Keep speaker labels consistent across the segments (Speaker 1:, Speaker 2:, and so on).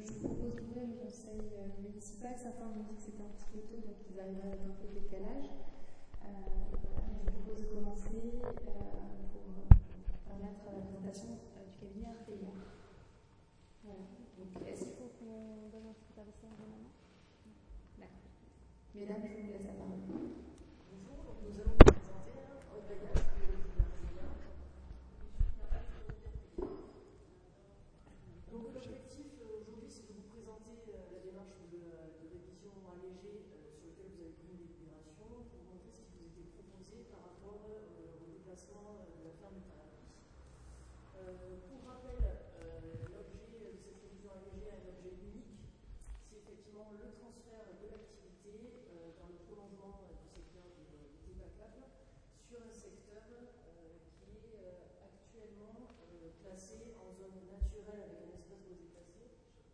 Speaker 1: je vous propose d'ouvrir le conseil municipal. Certains m'ont dit que c'était un petit peu tôt, donc ils arriveraient avec un peu de décalage. Je vous propose de commencer pour permettre la présentation du cabinet Artelia. Voilà. Donc, est-ce qu'il faut qu'on donne un secrétaire de séance maintenant? D'accord. Mesdames, je vous laisse la parole.
Speaker 2: Bonjour, donc nous allons vous présenter Aude Baillat, qui est le cabinet Artelia. Donc l'objectif aujourd'hui, c'est de vous présenter la démarche de révision allégée sur laquelle vous avez pris une délibération pour vous montrer ce qui vous était proposé par rapport au déplacement de la ferme du Paradis. Pour rappel, l'objet de cette révision allégée est un objet unique. C'est effectivement le transfert de l'activité dans le prolongement du secteur du TEPACAP sur un secteur qui est actuellement classé en zone naturelle avec un espace boisé classé.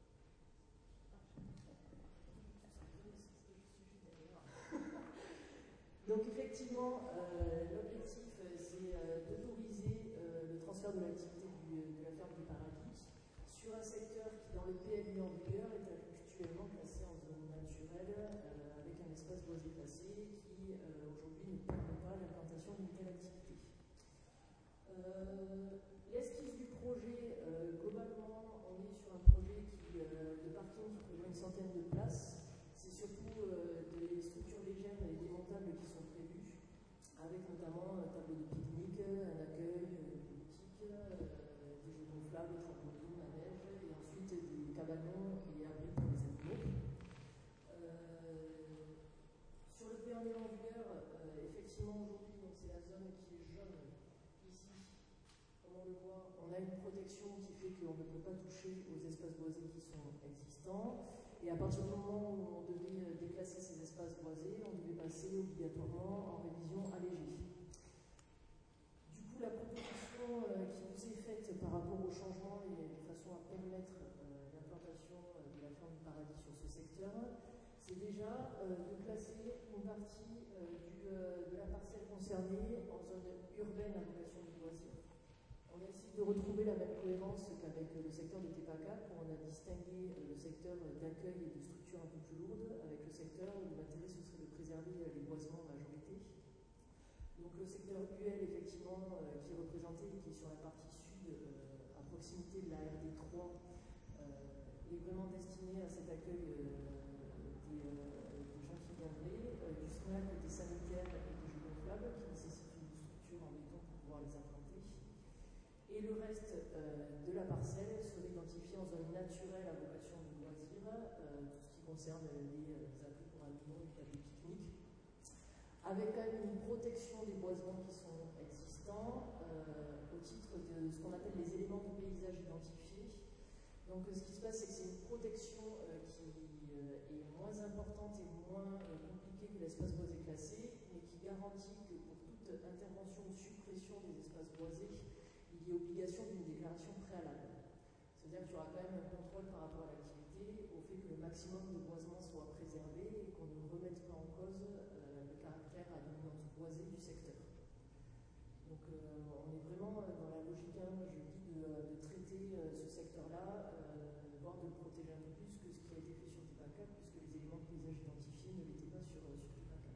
Speaker 2: Donc effectivement, l'objectif c'est d'autoriser le transfert de l'activité de la ferme du Paradis sur un secteur qui dans le PLU en vigueur est actuellement classé en zone naturelle avec un espace boisé classé qui aujourd'hui ne permet pas l'implantation d'une telle activité. L'esquisse du projet, globalement, on est sur un projet de parking qui prévoit une centaine de places. C'est surtout des structures légères et démontables qui sont prévues, avec notamment un tableau de pique-nique, un accueil, une boutique, des jeux gonflables, trampolines, manèges, et ensuite des cabanons et abris pour les animaux. Sur le PNL en vigueur, effectivement aujourd'hui, c'est la zone qui est jaune ici. Comme on le voit, on a une protection qui fait qu'on ne peut pas toucher aux espaces boisés qui sont existants. Et à partir du moment où on devait déclasser ces espaces boisés, on devait passer obligatoirement en révision allégée. Du coup, la proposition qui nous est faite par rapport au changement et de façon à permettre l'implantation de la ferme du Paradis sur ce secteur, c'est déjà de classer une partie de la parcelle concernée en zone urbaine à vocation de loisir. On essaie de retrouver la même cohérence qu'avec le secteur de TEPACAP, où on a distingué le secteur d'accueil et de structures un peu plus lourdes, avec le secteur où l'intérêt ce serait de préserver les boisements en majorité. Donc le secteur UL, effectivement, qui est représenté, qui est sur la partie sud, à proximité de la RD3, est vraiment destiné à cet accueil des gens qui viendraient, du SNAC, des sanitaires et des jeux gonflables, qui nécessitent une structure en béton pour pouvoir les implanter. Et le reste de la parcelle serait identifié en zone naturelle à vocation de loisir, tout ce qui concerne les abris pour animaux et tables de pique-nique, avec quand même une protection des boisements qui sont existants au titre de ce qu'on appelle les éléments du paysage identifiés. Donc ce qui se passe, c'est que c'est une protection qui est moins importante et moins compliquée que l'espace boisé classé, mais qui garantit que pour toute intervention ou suppression des espaces boisés, il y a obligation d'une déclaration préalable. C'est-à-dire qu'il y aura quand même un contrôle par rapport à l'activité, au fait que le maximum de boisement soit préservé et qu'on ne remette pas en cause le caractère à dominante boisée du secteur. Donc on est vraiment dans la logique, je dis, de traiter ce secteur-là, voire de le protéger un peu plus que ce qui a été fait sur TEPACAP, puisque les éléments de paysage identifiés ne l'étaient pas sur TEPACAP.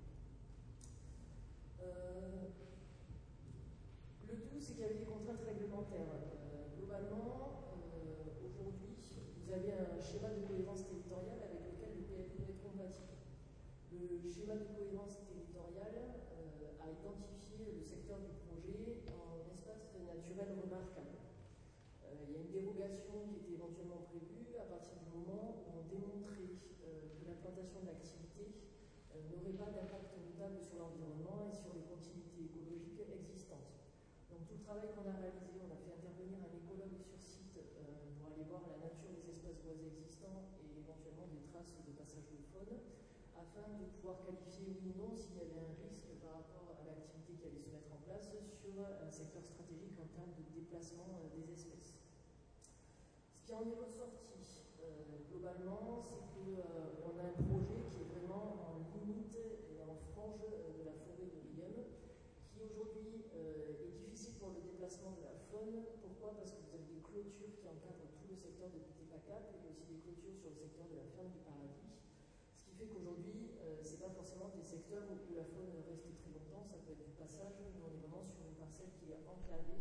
Speaker 2: Le tout, c'est qu'il y avait des contraintes réglementaires. Globalement, aujourd'hui, vous avez un schéma de cohérence territoriale avec lequel le PLU est compatible. Le schéma de cohérence territoriale a identifié le secteur du projet en espace naturel remarquable. Il y a une dérogation qui était éventuellement prévue à partir du moment où on démontrait que l'implantation de l'activité n'aurait pas d'impact notable sur l'environnement et sur les continuités écologiques existantes. Donc tout le travail qu'on a réalisé, on a fait intervenir un écologue sur site pour aller voir la nature des espaces boisés existants et éventuellement des traces de passage de faune, afin de pouvoir qualifier oui ou non s'il y avait un risque par rapport à l'activité qui allait se mettre en place sur un secteur stratégique en termes de déplacement des espèces. Ce qui en est ressorti globalement, c'est qu'on a un projet qui est vraiment en limite et en frange de la forêt de Riom, qui aujourd'hui est difficile pour le déplacement de la faune. Pourquoi? Parce que vous avez des clôtures qui encadrent tout le secteur de TEPACAP. PACAP, et aussi des clôtures sur le secteur de la ferme du Paradis. Ce qui fait qu'aujourd'hui, ce n'est pas forcément des secteurs où la faune reste très longtemps, ça peut être du passage, mais on est vraiment sur une parcelle qui est enclavée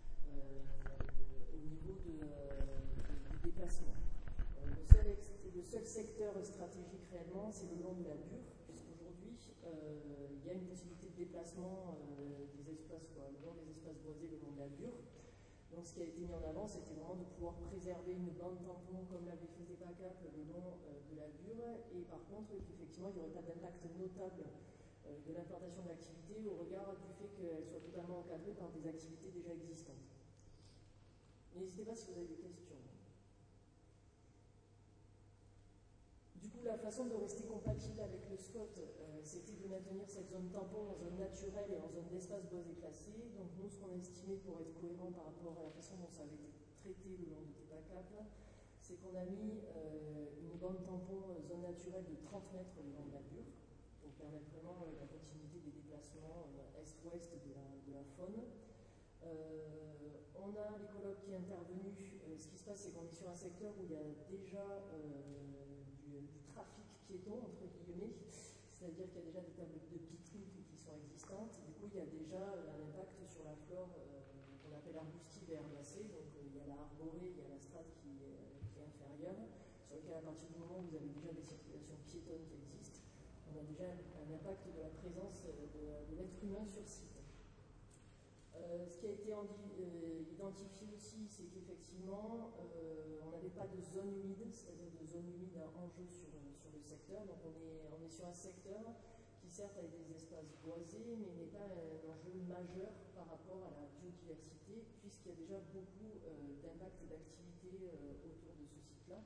Speaker 2: au niveau du déplacement. Le seul secteur stratégique réellement, c'est le long de la Bure, puisqu'aujourd'hui, il y a une possibilité de déplacement des espaces, le long des espaces boisés, le long de la Bure. Donc ce qui a été mis en avant, c'était vraiment de pouvoir préserver une bande tampon comme l'avait fait des PACAP le long de la Bure, et par contre qu'effectivement il n'y aurait pas d'impact notable de l'implantation de l'activité au regard du fait qu'elle soit totalement encadrée par des activités déjà existantes. N'hésitez pas si vous avez des questions. Du coup, la façon de rester compatible avec le SCOT, c'était de maintenir cette zone tampon en zone naturelle et en zone d'espace boisé classé. Donc nous, ce qu'on a estimé pour être cohérent par rapport à la façon dont ça avait été traité le long de TEPACAP, c'est qu'on a mis une bande tampon zone naturelle de 30 mètres le long de la Bure, pour permettre vraiment la continuité des déplacements est-ouest de la faune. On a l'écologue qui est intervenu. Ce qui se passe, c'est qu'on est sur un secteur où il y a déjà du trafic piéton, entre guillemets, c'est-à-dire qu'il y a déjà des tables de petites routes qui sont existantes. Du coup, il y a déjà un impact sur la flore qu'on appelle arbustive et herbacée. Donc, il y a la arborée, il y a la strate qui est inférieure, sur lequel, à partir du moment où vous avez déjà des circulations piétonnes qui existent, on a déjà un impact de la présence de l'être humain sur site. Ce qui a été identifié aussi, c'est qu'effectivement, on n'avait pas de zone humide, c'est-à-dire de zone humide en jeu sur le secteur. Donc on est sur un secteur qui certes a des espaces boisés, mais n'est pas un enjeu majeur par rapport à la biodiversité, puisqu'il y a déjà beaucoup d'impact et d'activité autour de ce site-là.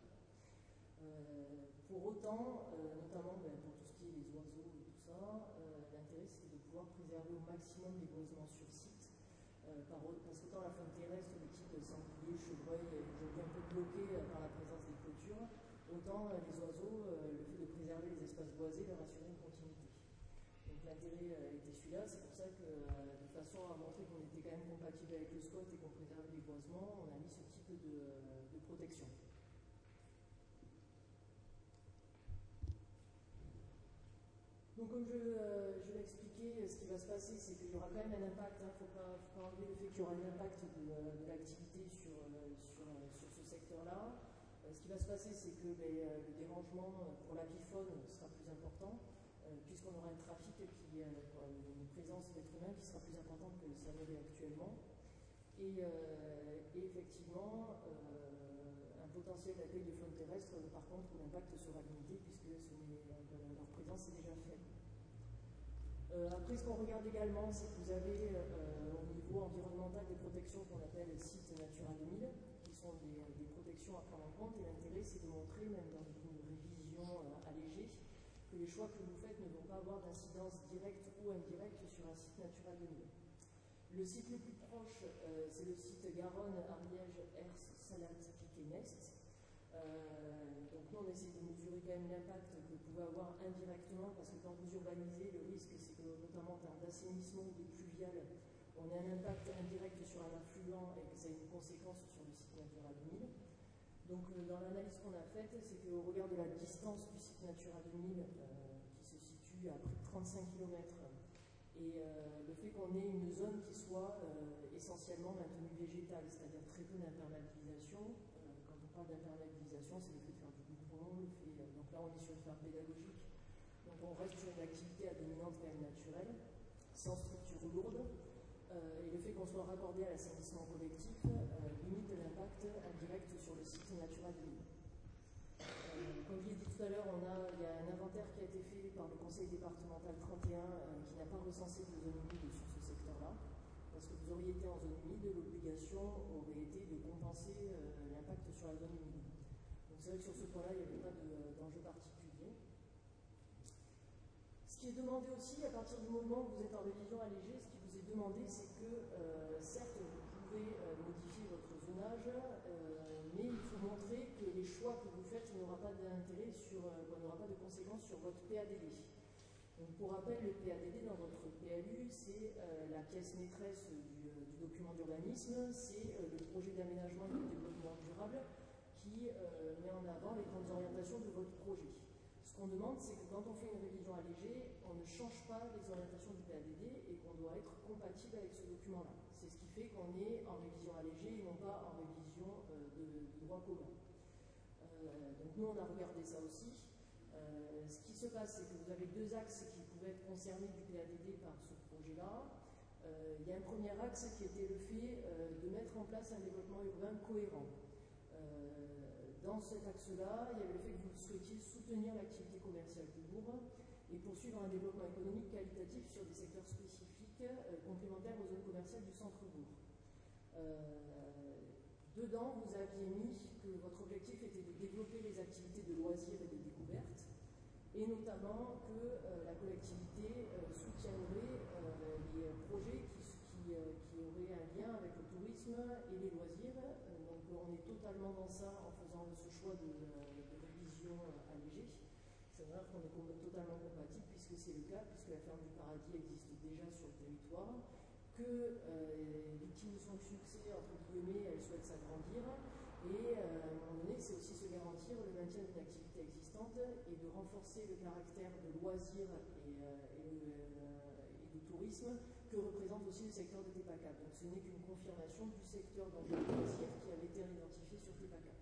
Speaker 2: Pour autant, notamment pour tout ce qui est les oiseaux et tout ça, l'intérêt c'était de pouvoir préserver au maximum les boisements sur site. Parce qu'autant la faune terrestre de type sanglier, chevreuil est aujourd'hui un peu bloquée par la présence des clôtures, autant les oiseaux, le fait de préserver les espaces boisés leur assurer une continuité. Donc l'intérêt était celui-là, c'est pour ça que de façon à montrer qu'on était quand même compatible avec le SCOT et qu'on préservait les boisements, on a mis ce type de protection. Donc comme je l'ai expliqué, ce qui va se passer, c'est qu'il y aura quand même un impact, il ne faut pas enlever le fait qu'il y aura un impact de l'activité sur ce secteur-là. Ce qui va se passer, c'est que le dérangement pour l'avifaune sera plus important, puisqu'on aura un trafic, une présence d'êtres humains qui sera plus importante que ça l'est actuellement. Et effectivement, un potentiel d'accueil de faune terrestre, par contre, l'impact sera limité, puisque leur présence est déjà faible. Après, ce qu'on regarde également, c'est que vous avez au niveau environnemental des protections qu'on appelle sites Natura 2000, qui sont des protections à prendre en compte, et l'intérêt, c'est de montrer, même dans une révision allégée, que les choix que vous faites ne vont pas avoir d'incidence directe ou indirecte sur un site Natura 2000. Le site le plus proche, c'est le site Garonne, Ariège, Hers, Salade, Piquet, Nest. Donc nous, on essaie de mesurer quand même l'impact que vous pouvez avoir indirectement, parce que quand vous urbanisez, le risque, c'est que notamment en termes d'assainissement ou de pluvial, on a un impact indirect sur un affluent et que ça a une conséquence sur le site Natura 2000. Donc dans l'analyse qu'on a faite, c'est qu'au regard de la distance du site Natura 2000, qui se situe à près de 35 km, et le fait qu'on ait une zone qui soit essentiellement maintenue végétale, c'est-à-dire très peu d'imperméabilisation. Quand on parle d'imperméabilisation, c'est le fait de faire du goudron, donc là on est sur une ferme pédagogique, donc on reste sur une activité à dominante quand même naturelle, sans structure lourde, et le fait qu'on soit raccordé à l'assainissement collectif limite l'impact indirect sur le site Natura 2000. Comme je l'ai dit tout à l'heure, il y a un inventaire qui a été fait par le conseil départemental 31 qui n'a pas recensé de zone humide sur ce secteur-là, parce que vous auriez été en zone humide, l'obligation aurait été de compenser l'impact sur la zone humide. Donc c'est vrai que sur ce point-là, il n'y avait pas d'enjeu particulier. Ce qui est demandé aussi, à partir du moment où vous êtes en révision allégée, ce qui vous est demandé, c'est que certes, vous pouvez modifier votre zonage, mais il faut montrer que les choix que vous faites n'aura pas d'intérêt n'aura pas de conséquences sur votre PADD. Donc pour rappel, le PADD dans votre PLU, c'est la pièce maîtresse du document d'urbanisme, c'est le projet d'aménagement et de développement durable qui qui met en avant les grandes orientations de votre projet. Ce qu'on demande, c'est que quand on fait une révision allégée, on ne change pas les orientations du PADD et qu'on doit être compatible avec ce document-là. C'est ce qui fait qu'on est en révision allégée et non pas en révision de droit commun. Donc nous, on a regardé ça aussi. Ce qui se passe, c'est que vous avez deux axes qui pouvaient être concernés du PADD par ce projet-là. Il y a un premier axe qui était le fait de mettre en place un développement urbain cohérent. Dans cet axe-là, il y avait le fait que vous souhaitiez soutenir l'activité commerciale du bourg et poursuivre un développement économique qualitatif sur des secteurs spécifiques complémentaires aux zones commerciales du centre-bourg. Dedans, vous aviez mis que votre objectif était de développer les activités de loisirs et de découverte, et notamment que la collectivité soutiendrait les projets qui auraient un lien avec le tourisme et les loisirs. Donc on est totalement dans ça en faisant ce choix de révision allégée. C'est vrai qu'on est totalement compatible puisque c'est le cas, puisque la ferme du Paradis existe déjà sur le territoire, que victime de son succès, entre guillemets, elle souhaite s'agrandir, et à un moment donné, c'est aussi se garantir le maintien d'une activité existante et de renforcer le caractère de loisir et de tourisme que représente aussi le secteur de TEPACAP. Donc ce n'est qu'une confirmation du secteur d'enjeu de loisir qui avait été identifié sur TEPACAP.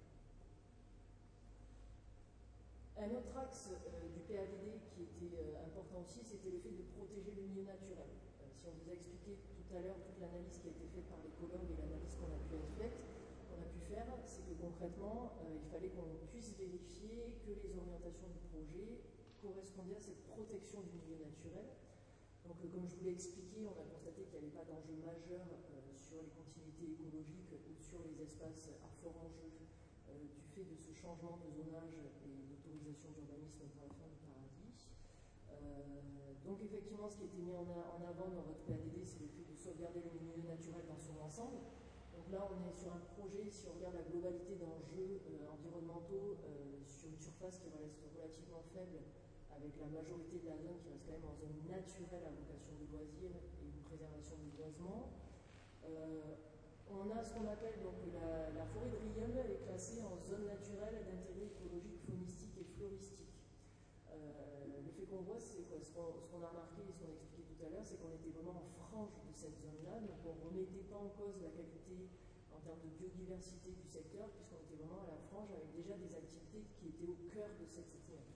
Speaker 2: Un autre axe du PADD qui était important aussi, c'était le fait de protéger le milieu naturel. Si on vous a expliqué tout à l'heure toute l'analyse qui a été faite par l'écologue et l'analyse qu'on a pu faire, c'est que concrètement, il fallait qu'on puisse vérifier que les orientations du projet correspondaient à cette protection du milieu naturel. Donc, comme je vous l'ai expliqué, on a constaté qu'il n'y avait pas d'enjeu majeur sur les continuités écologiques ou sur les espaces à fort enjeu du fait de ce changement de zonage et d'autorisation d'urbanisme pour la ferme du Paradis. Donc effectivement, ce qui a été mis en avant dans votre PADD, c'est le fait de sauvegarder le milieu naturel dans son ensemble. Donc là, on est sur un projet, si on regarde la globalité d'enjeux environnementaux, sur une surface qui reste relativement faible, avec la majorité de la zone qui reste quand même en zone naturelle à vocation de loisir et une préservation du boisement. On a ce qu'on appelle donc la forêt de Rieul est classée en zone naturelle d'intérêt écologique, faunistique et floristique. L'effet qu'on voit, c'est quoi? Ce qu'on a remarqué et ce qu'on a expliqué tout à l'heure, c'est qu'on était vraiment en frange de cette zone-là, donc on ne remettait pas en cause la qualité en termes de biodiversité du secteur, puisqu'on était vraiment à la frange avec déjà des activités qui étaient au cœur de cette itinéraire.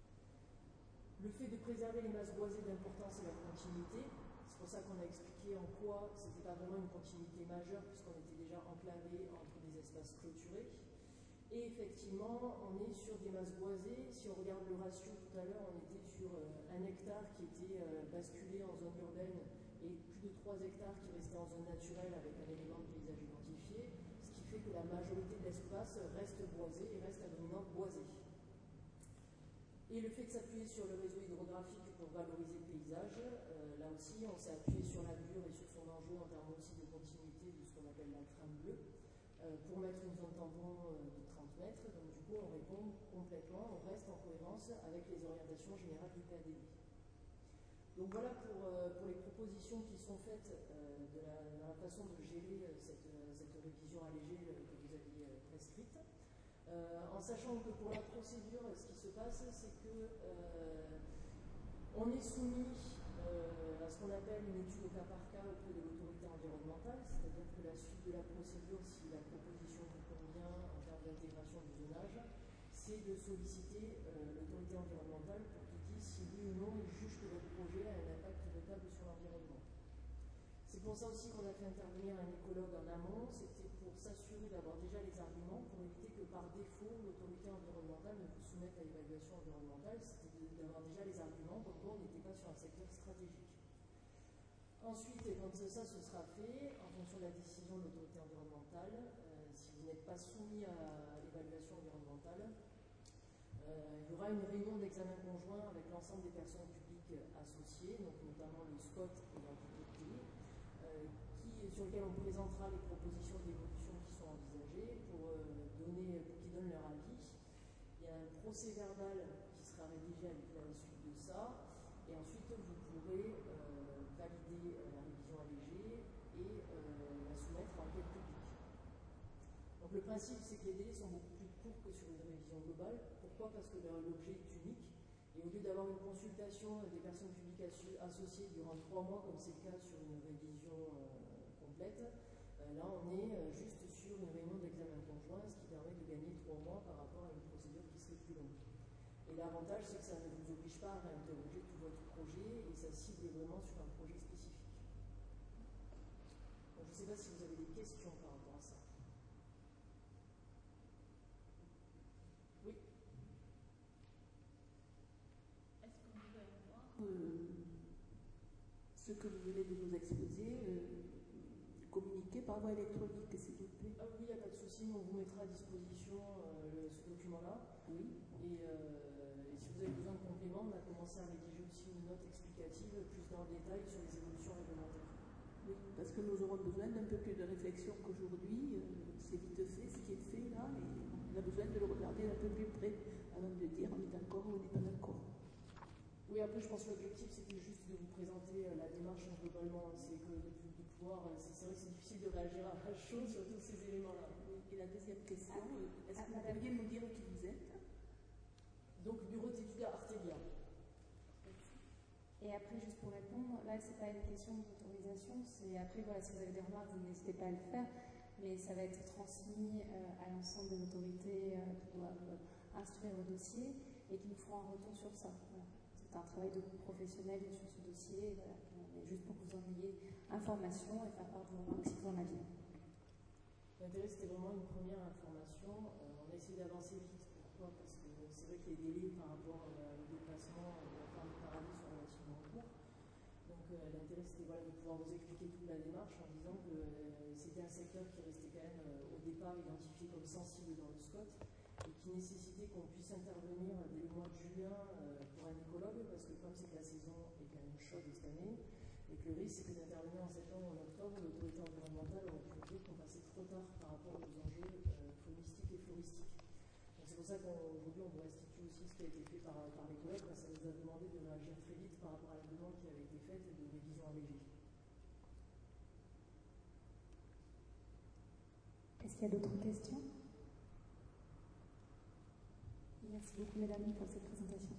Speaker 2: Le fait de préserver les masses boisées d'importance et leur continuité, c'est pour ça qu'on a expliqué en quoi ce n'était pas vraiment une continuité majeure, puisqu'on était déjà enclavé entre des espaces clôturés. Et effectivement, on est sur des masses boisées. Si on regarde le ratio tout à l'heure, on était sur 1 hectare qui était basculé en zone urbaine et plus de 3 hectares qui restaient en zone naturelle avec un élément de paysage identifié, ce qui fait que la majorité de l'espace reste boisé et reste à dominante boisée. Et le fait de s'appuyer sur le réseau hydrographique pour valoriser le paysage, là aussi on s'est appuyé sur la Bure et sur son enjeu en termes aussi de continuité de ce qu'on appelle la trame bleue, pour mettre une zone tampon de 30 mètres. Donc du coup on répond complètement, on reste en cohérence avec les orientations générales du PADD. Donc voilà pour les propositions qui sont faites dans la façon de gérer cette révision allégée que vous aviez prescrite. En sachant que pour la procédure, ce qui se passe, c'est que on est soumis à ce qu'on appelle une étude au cas par cas auprès de l'autorité environnementale, c'est-à-dire que la suite de la procédure, si la proposition vous convient en termes d'intégration du zonage, c'est de solliciter l'autorité environnementale pour qu'il dise si oui ou non il juge que votre projet a un impact notable sur l'environnement. C'est pour ça aussi qu'on a fait intervenir un écologue en amont, c'était pour s'assurer d'avoir déjà les arguments, pour éviter que par défaut l'autorité environnementale ne vous soumette à l'évaluation environnementale, c'était d'avoir déjà les arguments, comme quoi on n'était pas sur un secteur stratégique. Ensuite, quand ça se sera fait, en fonction de la décision de l'autorité environnementale, si vous n'êtes pas soumis à l'évaluation environnementale, il y aura une réunion d'examen conjoint avec l'ensemble des personnes publiques associées, donc notamment le SCOT et l'entité, sur lequel on présentera les propositions d'évolution qui sont envisagées pour qu'ils donnent leur avis. Il y a un procès verbal qui sera rédigé à la suite de ça, et ensuite vous pourrez valider la révision allégée et la soumettre à enquête publique. Donc le principe, c'est que les délais sont beaucoup plus courts global. Pourquoi? Parce que l'objet est unique. Et au lieu d'avoir une consultation des personnes publiques associées durant 3 mois, comme c'est le cas sur une révision complète, là on est juste sur une réunion d'examen conjoint, ce qui permet de gagner 3 mois par rapport à une procédure qui serait plus longue. Et l'avantage, c'est que ça ne vous oblige pas à réinterroger tout votre projet et ça cible vraiment sur un projet spécifique. Donc, je ne sais pas si vous avez des questions par rapport à ça. Oui.
Speaker 3: Est-ce qu'on pourrait voir
Speaker 4: ce que vous venez de nous exposer, communiquer par voie électronique, s'il vous plaît?
Speaker 2: Ah oui, il n'y a pas de souci, on vous mettra à disposition ce document-là.
Speaker 4: Oui.
Speaker 2: Et si vous avez besoin de compléments, on a commencé à rédiger aussi une note explicative plus dans le détail sur les évolutions réglementaires.
Speaker 4: Oui, parce que nous aurons besoin d'un peu plus de réflexion qu'aujourd'hui. C'est vite fait ce qui est fait là, et on a besoin de le regarder un peu plus près avant de dire on est d'accord ou on n'est pas d'accord.
Speaker 2: Oui, après je pense que l'objectif c'était juste de vous présenter la démarche globalement. C'est que de pouvoir. C'est vrai que c'est difficile de réagir à chaud sur tous ces éléments-là.
Speaker 4: Et la deuxième question, est-ce que vous pourriez nous dire qui vous êtes?
Speaker 2: Donc, bureau d'études à Artelia.
Speaker 1: Et après, juste pour répondre, là, c'est pas une question d'autorisation, c'est après, voilà, si vous avez des remarques, vous n'hésitez pas à le faire, mais ça va être transmis à l'ensemble des autorités qui doivent instruire le dossier et qui nous feront un retour sur ça. Voilà. C'est un travail de professionnel sur ce dossier, voilà, mais juste pour que vous en ayez information et faire part de vos remarques si vous en aviez.
Speaker 2: L'intérêt, c'était vraiment une première information. On a essayé d'avancer vite. Pourquoi? Parce que c'est vrai que les délais par rapport au déplacement de la fin du paradis sont relativement courts. Donc l'intérêt, c'était voilà, de pouvoir vous expliquer toute la démarche en disant que c'était un secteur qui restait quand même au départ identifié comme sensible dans le SCOT et qui nécessitait qu'on puisse intervenir dès le mois de juin pour un écologue, parce que le problème, c'est que la saison est quand même chaude cette année. Et que le risque, c'est que d'intervenir en septembre ou en octobre, l'autorité environnementale aurait pu dire qu'on passait trop tard par rapport aux enjeux faunistiques et floristiques. Donc c'est pour ça qu'aujourd'hui, on vous restitue aussi ce qui a été fait par les collègues, parce que ça nous a demandé de réagir très vite par rapport à la demande qui avait été faite et de révision allégée.
Speaker 1: Est-ce qu'il y a d'autres questions? Merci beaucoup, mesdames, pour cette présentation.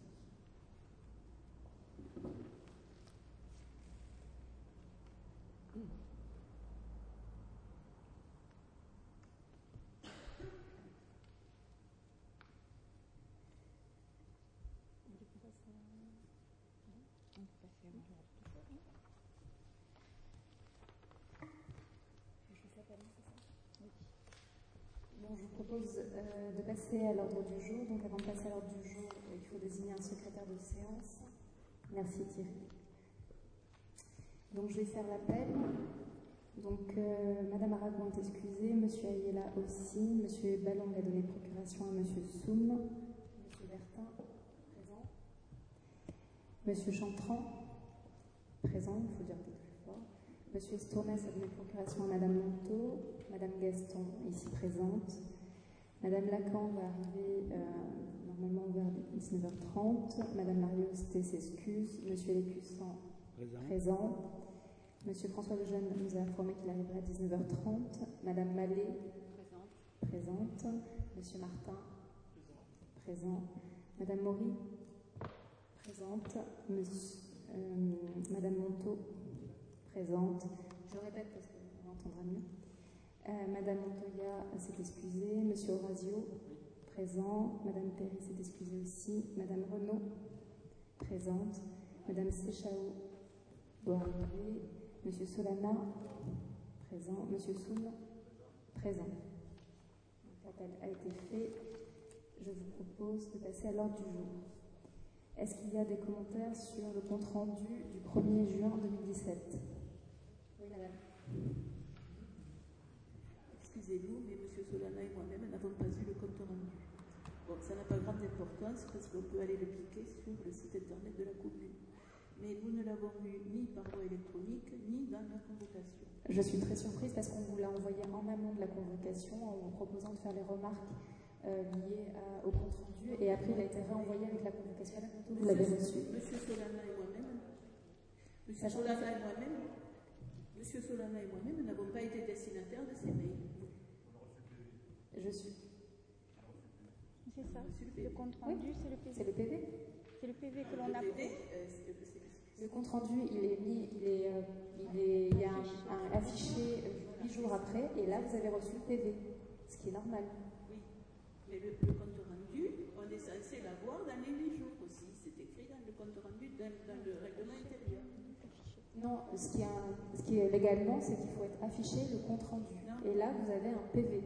Speaker 1: Bon, je vous propose de passer à l'ordre du jour. Donc avant de passer à l'ordre du jour, il faut désigner un secrétaire de séance. Merci Thierry. Donc je vais faire l'appel. Donc Madame Aragon est excusée, Monsieur Ayala aussi, Monsieur Ballon a donné procuration à Monsieur Soum, Monsieur Bertin, présent, Monsieur Chantran, présent, il faut dire peut-être plus fort, Monsieur Estornes a donné procuration à Madame Monteau, Madame Gaston, ici présente, Madame Lacan va arriver normalement vers 19h30, Madame Mariosté s'excuse, Monsieur Lécussan, présent. Monsieur François Lejeune nous a informé qu'il arriverait à 19h30. Madame Mallet, présente. Monsieur Martin, présent. Madame Maury, présente. Madame Monteau, présente. Je répète parce qu'on entendra mieux. Madame Montoya s'est excusée. Monsieur Orazio, présent. Madame Perry s'est excusée aussi. Madame Renaud, présente. Madame Séchao doit arriver. Monsieur Solana, présent. Monsieur Soum, présent. L'appel a été fait. Je vous propose de passer à l'ordre du jour. Est-ce qu'il y a des commentaires sur le compte-rendu du 1er juin 2017? Oui, madame.
Speaker 4: Excusez-nous, mais Monsieur Solana et moi-même n'avons pas eu le compte-rendu. Bon, ça n'a pas grande importance parce qu'on peut aller le cliquer sur le site internet de la commune. Mais nous ne l'avons eu ni par voie électronique, ni dans la convocation.
Speaker 1: Je suis très surprise parce qu'on vous l'a envoyé en amont de la convocation en vous proposant de faire les remarques liées au compte-rendu et après il a été réenvoyé avec la convocation. Vous l'avez reçu.
Speaker 4: Monsieur Solana et moi-même, Monsieur Solana et moi-même n'avons pas été destinataires de ces mails.
Speaker 1: Je suis.
Speaker 5: C'est ça.
Speaker 4: Monsieur
Speaker 5: Le compte rendu, c'est le PV.
Speaker 1: C'est le PV.
Speaker 5: C'est le PV que l'on
Speaker 4: Le
Speaker 5: a.
Speaker 4: PV,
Speaker 1: Le compte rendu, il y a un affiché 8 jours après, et là vous avez reçu le PV, ce qui est normal.
Speaker 4: oui, mais le compte rendu, on est censé l'avoir dans les 8 jours aussi. C'est écrit dans le compte rendu, dans le règlement intérieur.
Speaker 1: Non, ce qui est légalement, c'est qu'il faut être affiché le compte rendu.
Speaker 4: Non.
Speaker 1: Et là, vous avez un PV.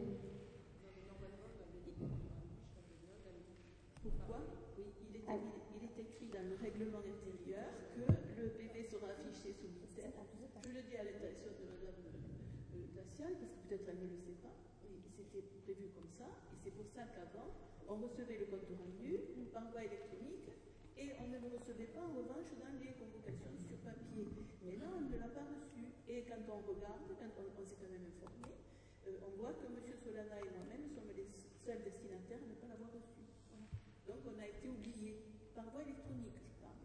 Speaker 4: Pourquoi? Oui, il est écrit dans le règlement intérieur que le PV sera affiché sous mitaine. Je le dis à l'intention de Madame Dacial, parce que peut-être elle ne le sait pas. C'était prévu comme ça, et c'est pour ça qu'avant, on recevait le compte rendu par voie électronique, et on ne le recevait pas en revanche dans les convocations sur papier. Mais là, on ne l'a pas reçu. Et quand on regarde, quand on s'est quand même informé, on voit que M. Solana et moi-même sommes les seuls destinataires à ne pas l'avoir reçu. Voilà. Donc on a été oubliés par voie électronique, je parle.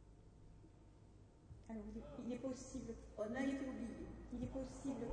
Speaker 5: Alors, il est possible.
Speaker 4: On a été oubliés.
Speaker 5: Il est possible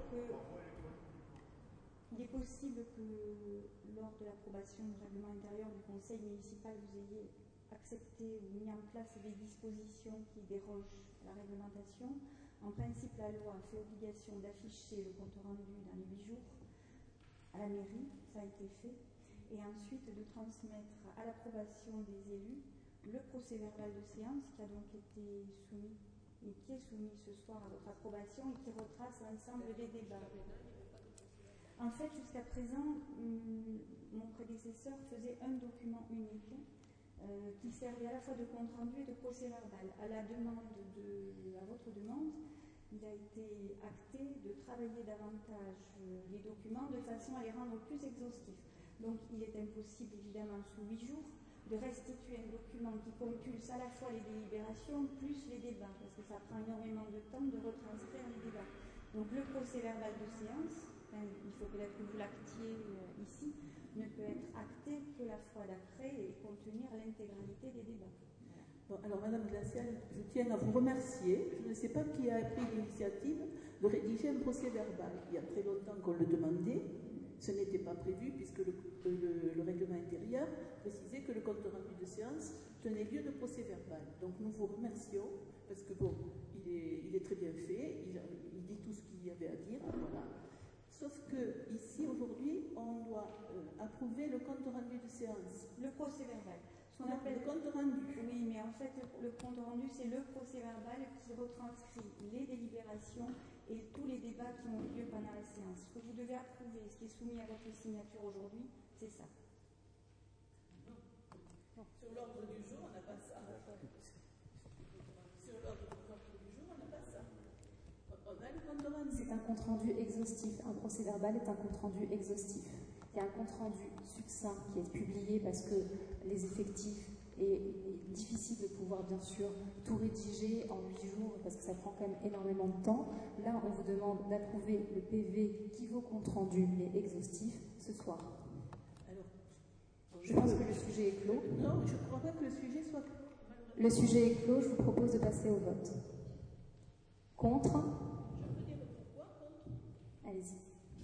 Speaker 5: que lors de l'approbation du règlement intérieur du conseil municipal, vous ayez accepté ou mis en place des dispositions qui dérogent à la réglementation. En principe, la loi fait obligation d'afficher le compte rendu dans les 8 jours à la mairie, ça a été fait, et ensuite de transmettre à l'approbation des élus le procès-verbal de séance qui a donc été soumis et qui est soumis ce soir à votre approbation et qui retrace l'ensemble des débats. En fait, jusqu'à présent, mon prédécesseur faisait un document unique qui servait à la fois de compte rendu et de procès-verbal. À votre demande, il a été acté de travailler davantage les documents de façon à les rendre plus exhaustifs. Donc, il est impossible, évidemment, sous 8 jours, de restituer un document qui compulse à la fois les délibérations plus les débats, parce que ça prend énormément de temps de retranscrire les débats. Donc, le procès-verbal de séance, il faut peut-être que vous l'actiez ici, ne peut être acté que la fois d'après et contenir l'intégralité des débats.
Speaker 4: Bon, alors, Madame Glacial, je tiens à vous remercier. Je ne sais pas qui a pris l'initiative de rédiger un procès-verbal. Il y a très longtemps qu'on le demandait. Ce n'était pas prévu puisque le règlement intérieur précisait que le compte rendu de séance tenait lieu de procès-verbal. Donc, nous vous remercions parce que, bon, il est très bien fait. Il dit tout ce qu'il y avait à dire. Voilà. Sauf que ici, aujourd'hui, on doit approuver le compte rendu de séance.
Speaker 5: Le procès-verbal.
Speaker 4: Ce qu'on appelle le compte rendu.
Speaker 5: Oui, mais en fait, le compte rendu, c'est le procès-verbal qui retranscrit les délibérations et tous les débats qui ont eu lieu pendant la séance. Ce que vous devez approuver, ce qui est soumis à votre signature aujourd'hui, c'est ça.
Speaker 4: Non. Sur l'ordre du jour, on n'a pas ça. Sur l'ordre du jour, on n'a pas ça. On a le compte rendu.
Speaker 1: C'est un compte rendu exhaustif. Un procès-verbal est un compte rendu exhaustif. Il y a un compte rendu succinct qui est publié parce que les effectifs est difficile de pouvoir bien sûr tout rédiger en 8 jours parce que ça prend quand même énormément de temps. Là, on vous demande d'approuver le PV qui vaut compte rendu mais exhaustif ce soir.
Speaker 4: Alors,
Speaker 1: je pense que le sujet est clos.
Speaker 4: Non, je ne crois pas que le sujet soit clos.
Speaker 1: Le sujet est clos, je vous propose de passer au vote. Contre?
Speaker 4: Je peux dire pourquoi contre?
Speaker 1: Allez-y.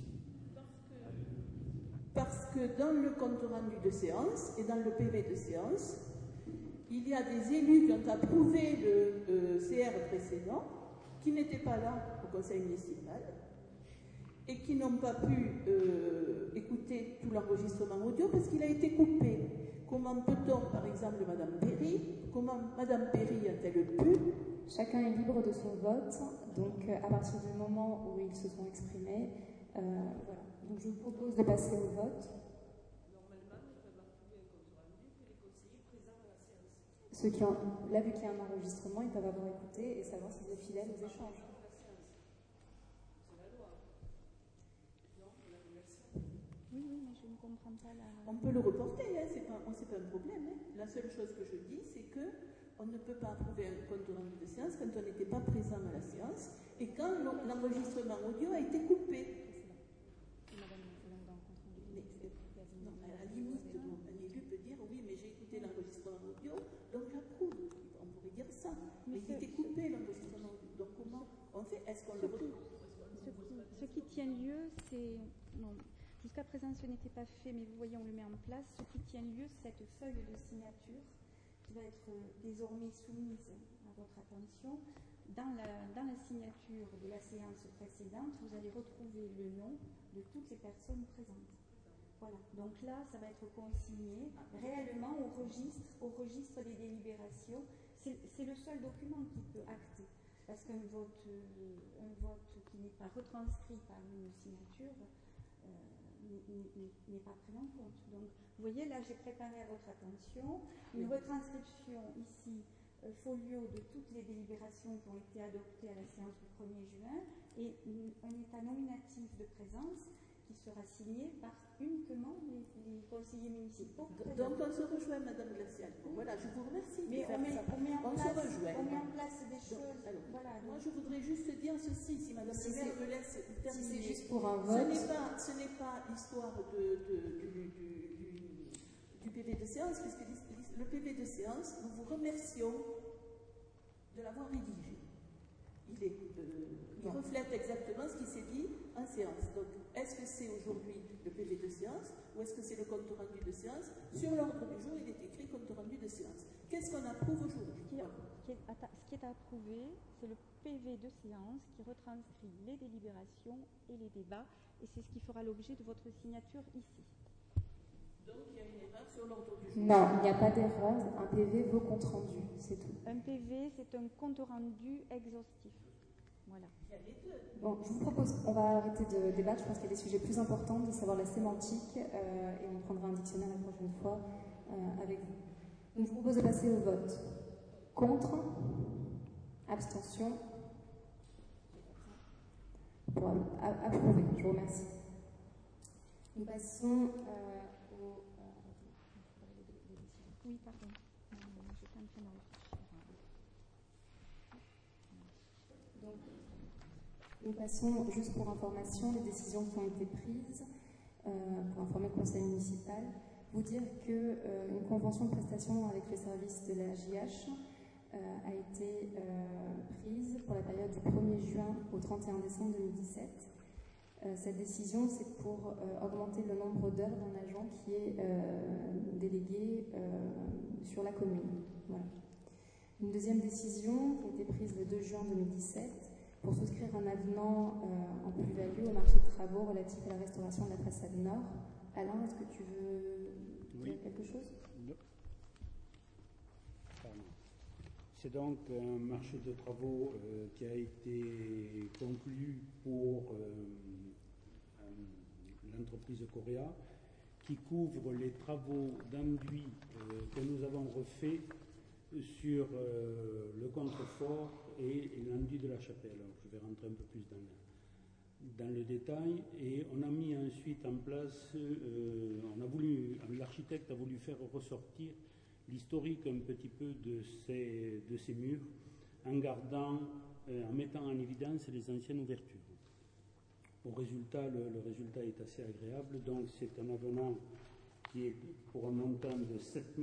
Speaker 4: Parce que dans le compte rendu de séance et dans le PV de séance, il y a des élus qui ont approuvé le CR précédent, qui n'étaient pas là au conseil municipal et qui n'ont pas pu écouter tout l'enregistrement audio parce qu'il a été coupé. Comment peut-on, par exemple, Madame Perry, comment Madame Perry a-t-elle pu?
Speaker 1: Chacun est libre de son vote, donc à partir du moment où ils se sont exprimés, voilà. Donc je vous propose de passer au vote.
Speaker 2: Normalement, ils peuvent approuver un compte rendu que les conseillers présents à la séance.
Speaker 1: Ceux qui ont, là, vu qu'il y a un enregistrement, ils peuvent avoir écouté et savoir s'ils sont fidèles aux échanges.
Speaker 2: C'est la loi. Non, on a remercié.
Speaker 5: Oui, mais je ne comprends pas la...
Speaker 4: On peut le reporter, hein, c'est pas un problème. Hein. La seule chose que je dis, c'est que on ne peut pas approuver un compte rendu de séance quand on n'était pas présent à la séance et quand l'enregistrement audio a été coupé. Non, à la limite, un élu peut dire oui, mais j'ai écouté l'enregistrement audio, donc j'approuve. On pourrait dire ça. Mais il était coupé l'enregistrement audio. Donc comment on fait? Est-ce qu'on le retrouve?
Speaker 5: Ce qui tient lieu, c'est... Non, Jusqu'à présent, ce n'était pas fait, mais vous voyez, on le met en place. Ce qui tient lieu, cette feuille de signature qui va être désormais soumise à votre attention. Dans la signature de la séance précédente, vous allez retrouver le nom de toutes les personnes présentes. Voilà. Donc là, ça va être consigné réellement au registre des délibérations. C'est le seul document qui peut acter. Parce qu'un vote qui n'est pas retranscrit par une signature n'est pas pris en compte. Donc, vous voyez, là, j'ai préparé à votre attention une retranscription ici, folio de toutes les délibérations qui ont été adoptées à la séance du 1er juin et un état nominatif de présence qui sera signé par uniquement les conseillers municipaux.
Speaker 4: Donc on se rejoint, Madame Glacial. Bon, voilà, je vous remercie.
Speaker 5: Mais on met en place des choses.
Speaker 4: Alors,
Speaker 5: voilà,
Speaker 4: moi, je voudrais juste dire ceci, si Madame le maire me laisse terminer.
Speaker 1: Si c'est juste pour un vote.
Speaker 4: Ce n'est pas l'histoire du PV de séance, puisque le PV de séance, nous vous remercions de l'avoir rédigé. Il reflète exactement ce qui s'est dit en séance. Donc, est-ce que c'est aujourd'hui le PV de séance ou est-ce que c'est le compte rendu de séance? Sur l'ordre du jour, il est écrit compte rendu de séance. Qu'est-ce qu'on approuve aujourd'hui?
Speaker 5: Ce qui est approuvé, c'est le PV de séance qui retranscrit les délibérations et les débats, et c'est ce qui fera l'objet de votre signature ici.
Speaker 4: Donc, il y a une erreur sur l'ordre du jour.
Speaker 1: Non, il n'y a pas d'erreur. Un PV vaut compte rendu, c'est tout.
Speaker 5: Un PV, c'est un compte rendu exhaustif. Voilà.
Speaker 1: Bon, je vous propose, on va arrêter de débattre. Je pense qu'il y a des sujets plus importants, de savoir la sémantique, et on prendra un dictionnaire la prochaine fois avec vous. Donc, je vous propose de passer au vote. Contre, abstention, pour approuver. Je vous remercie. Nous passons au...
Speaker 5: Oui, pardon. J'étais en train de réfléchir.
Speaker 1: Donc, nous passons, juste pour information, les décisions qui ont été prises pour informer le conseil municipal. Vous dire qu'une convention de prestation avec les services de la JH a été prise pour la période du 1er juin au 31 décembre 2017. Cette décision, c'est pour augmenter le nombre d'heures d'un agent qui est délégué sur la commune. Voilà. Une deuxième décision qui a été prise le 2 juin 2017 pour souscrire un avenant en plus-value au marché de travaux relatif à la restauration de la façade nord. Alain, est-ce que tu veux dire quelque chose?
Speaker 6: Non. C'est donc un marché de travaux qui a été conclu pour l'entreprise Coréa, qui couvre les travaux d'enduit que nous avons refaits sur le contrefort et l'enduit de la chapelle. Alors, je vais rentrer un peu plus dans le détail. Et on a mis ensuite en place, l'architecte a voulu faire ressortir l'historique un petit peu de ces murs en mettant en évidence les anciennes ouvertures. Au résultat, le résultat est assez agréable. Donc c'est un avenant qui est pour un montant de 7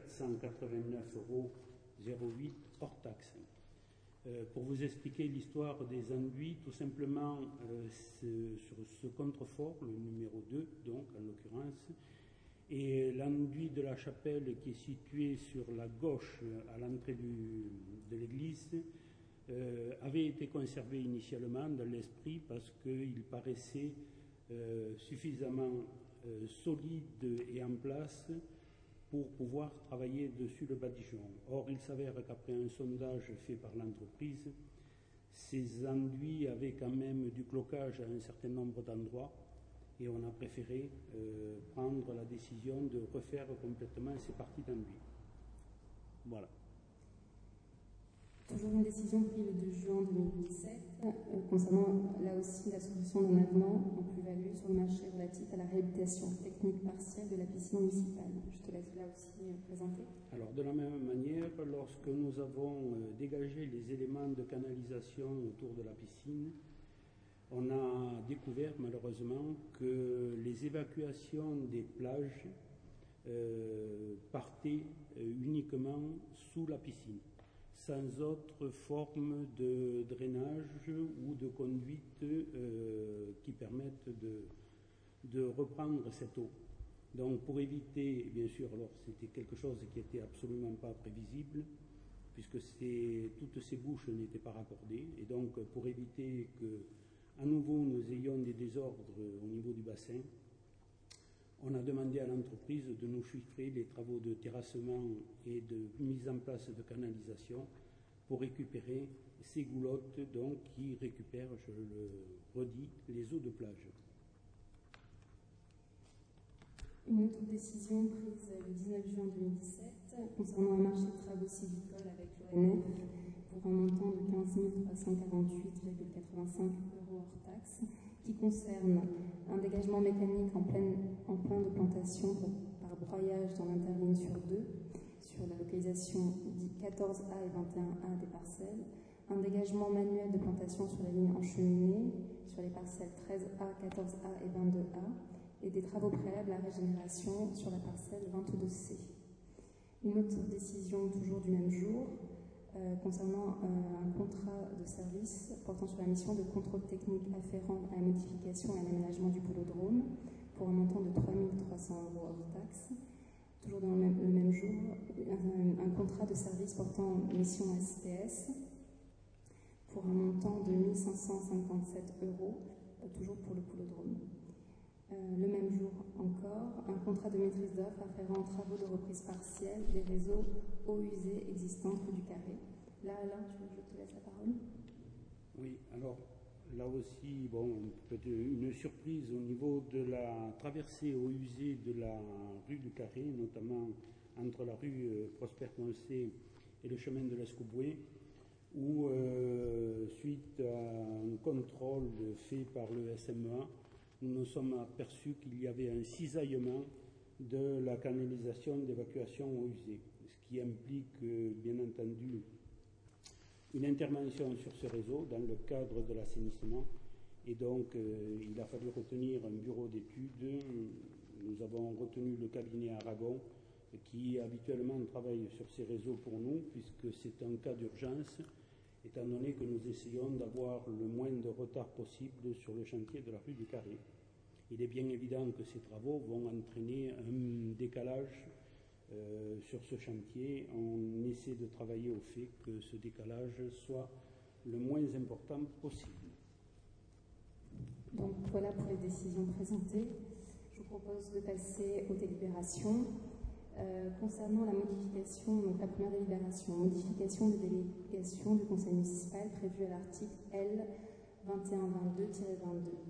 Speaker 6: 489,08 € hors taxe. Pour vous expliquer l'histoire des enduits, tout simplement sur ce contrefort, le numéro 2, donc en l'occurrence, et l'enduit de la chapelle qui est situé sur la gauche à l'entrée de l'église avait été conservé initialement dans l'esprit parce qu'il paraissait suffisamment solide et en place pour pouvoir travailler dessus le badigeon. Or, il s'avère qu'après un sondage fait par l'entreprise, ces enduits avaient quand même du cloquage à un certain nombre d'endroits et on a préféré prendre la décision de refaire complètement ces parties d'enduit. Voilà.
Speaker 1: Toujours une décision prise le 2 juin 2017 concernant là aussi la souscription d'un avenant en plus-value sur le marché relatif à la réhabilitation technique partielle de la piscine municipale. Je te laisse là aussi présenter.
Speaker 6: Alors de la même manière, lorsque nous avons dégagé les éléments de canalisation autour de la piscine, on a découvert malheureusement que les évacuations des plages partaient uniquement sous la piscine, sans autre forme de drainage ou de conduite qui permettent de reprendre cette eau. Donc pour éviter, bien sûr, alors c'était quelque chose qui n'était absolument pas prévisible, puisque toutes ces bouches n'étaient pas raccordées, et donc pour éviter que à nouveau nous ayons des désordres au niveau du bassin, on a demandé à l'entreprise de nous chiffrer les travaux de terrassement et de mise en place de canalisation pour récupérer ces goulottes donc, qui récupèrent, je le redis, les eaux de plage.
Speaker 1: Une autre décision prise le 19 juin 2017 concernant un marché de travaux sylvicoles avec l'ONF pour un montant de 15 348,85 € hors taxe, qui concerne un dégagement mécanique en plein de plantation par broyage dans l'interligne sur 2, sur la localisation 14A et 21A des parcelles, un dégagement manuel de plantation sur la ligne en cheminée, sur les parcelles 13A, 14A et 22A, et des travaux préalables à la régénération sur la parcelle 22C. Une autre décision, toujours du même jour, concernant un contrat de service portant sur la mission de contrôle technique afférent à la modification et à l'aménagement du polodrome pour un montant de 3 300 € hors taxe. Toujours dans le même jour, un contrat de service portant mission SPS pour un montant de 1 557 €, toujours pour le polodrome. Le même jour encore, un contrat de maîtrise d'œuvre afférent aux travaux de reprise partielle des réseaux eaux usées existants rue du Carré. Là, Alain, je te laisse la parole.
Speaker 6: Oui, alors là aussi, peut-être une surprise au niveau de la traversée eaux usées de la rue du Carré, notamment entre la rue Prosper-Poncé et le chemin de l'Escouboué, où, suite à un contrôle fait par le SMEA, nous nous sommes aperçus qu'il y avait un cisaillement de la canalisation d'évacuation eaux usées, ce qui implique bien entendu une intervention sur ce réseau dans le cadre de l'assainissement. Et donc il a fallu retenir un bureau d'études. Nous avons retenu le cabinet Aragon qui habituellement travaille sur ces réseaux pour nous, puisque c'est un cas d'urgence, étant donné que nous essayons d'avoir le moins de retard possible sur le chantier de la rue du Carré. Il est bien évident que ces travaux vont entraîner un décalage sur ce chantier. On essaie de travailler au fait que ce décalage soit le moins important possible.
Speaker 1: Donc voilà pour les décisions présentées. Je vous propose de passer aux délibérations. Concernant la modification, donc la première délibération, modification des délégations du conseil municipal prévue à l'article L 2122-22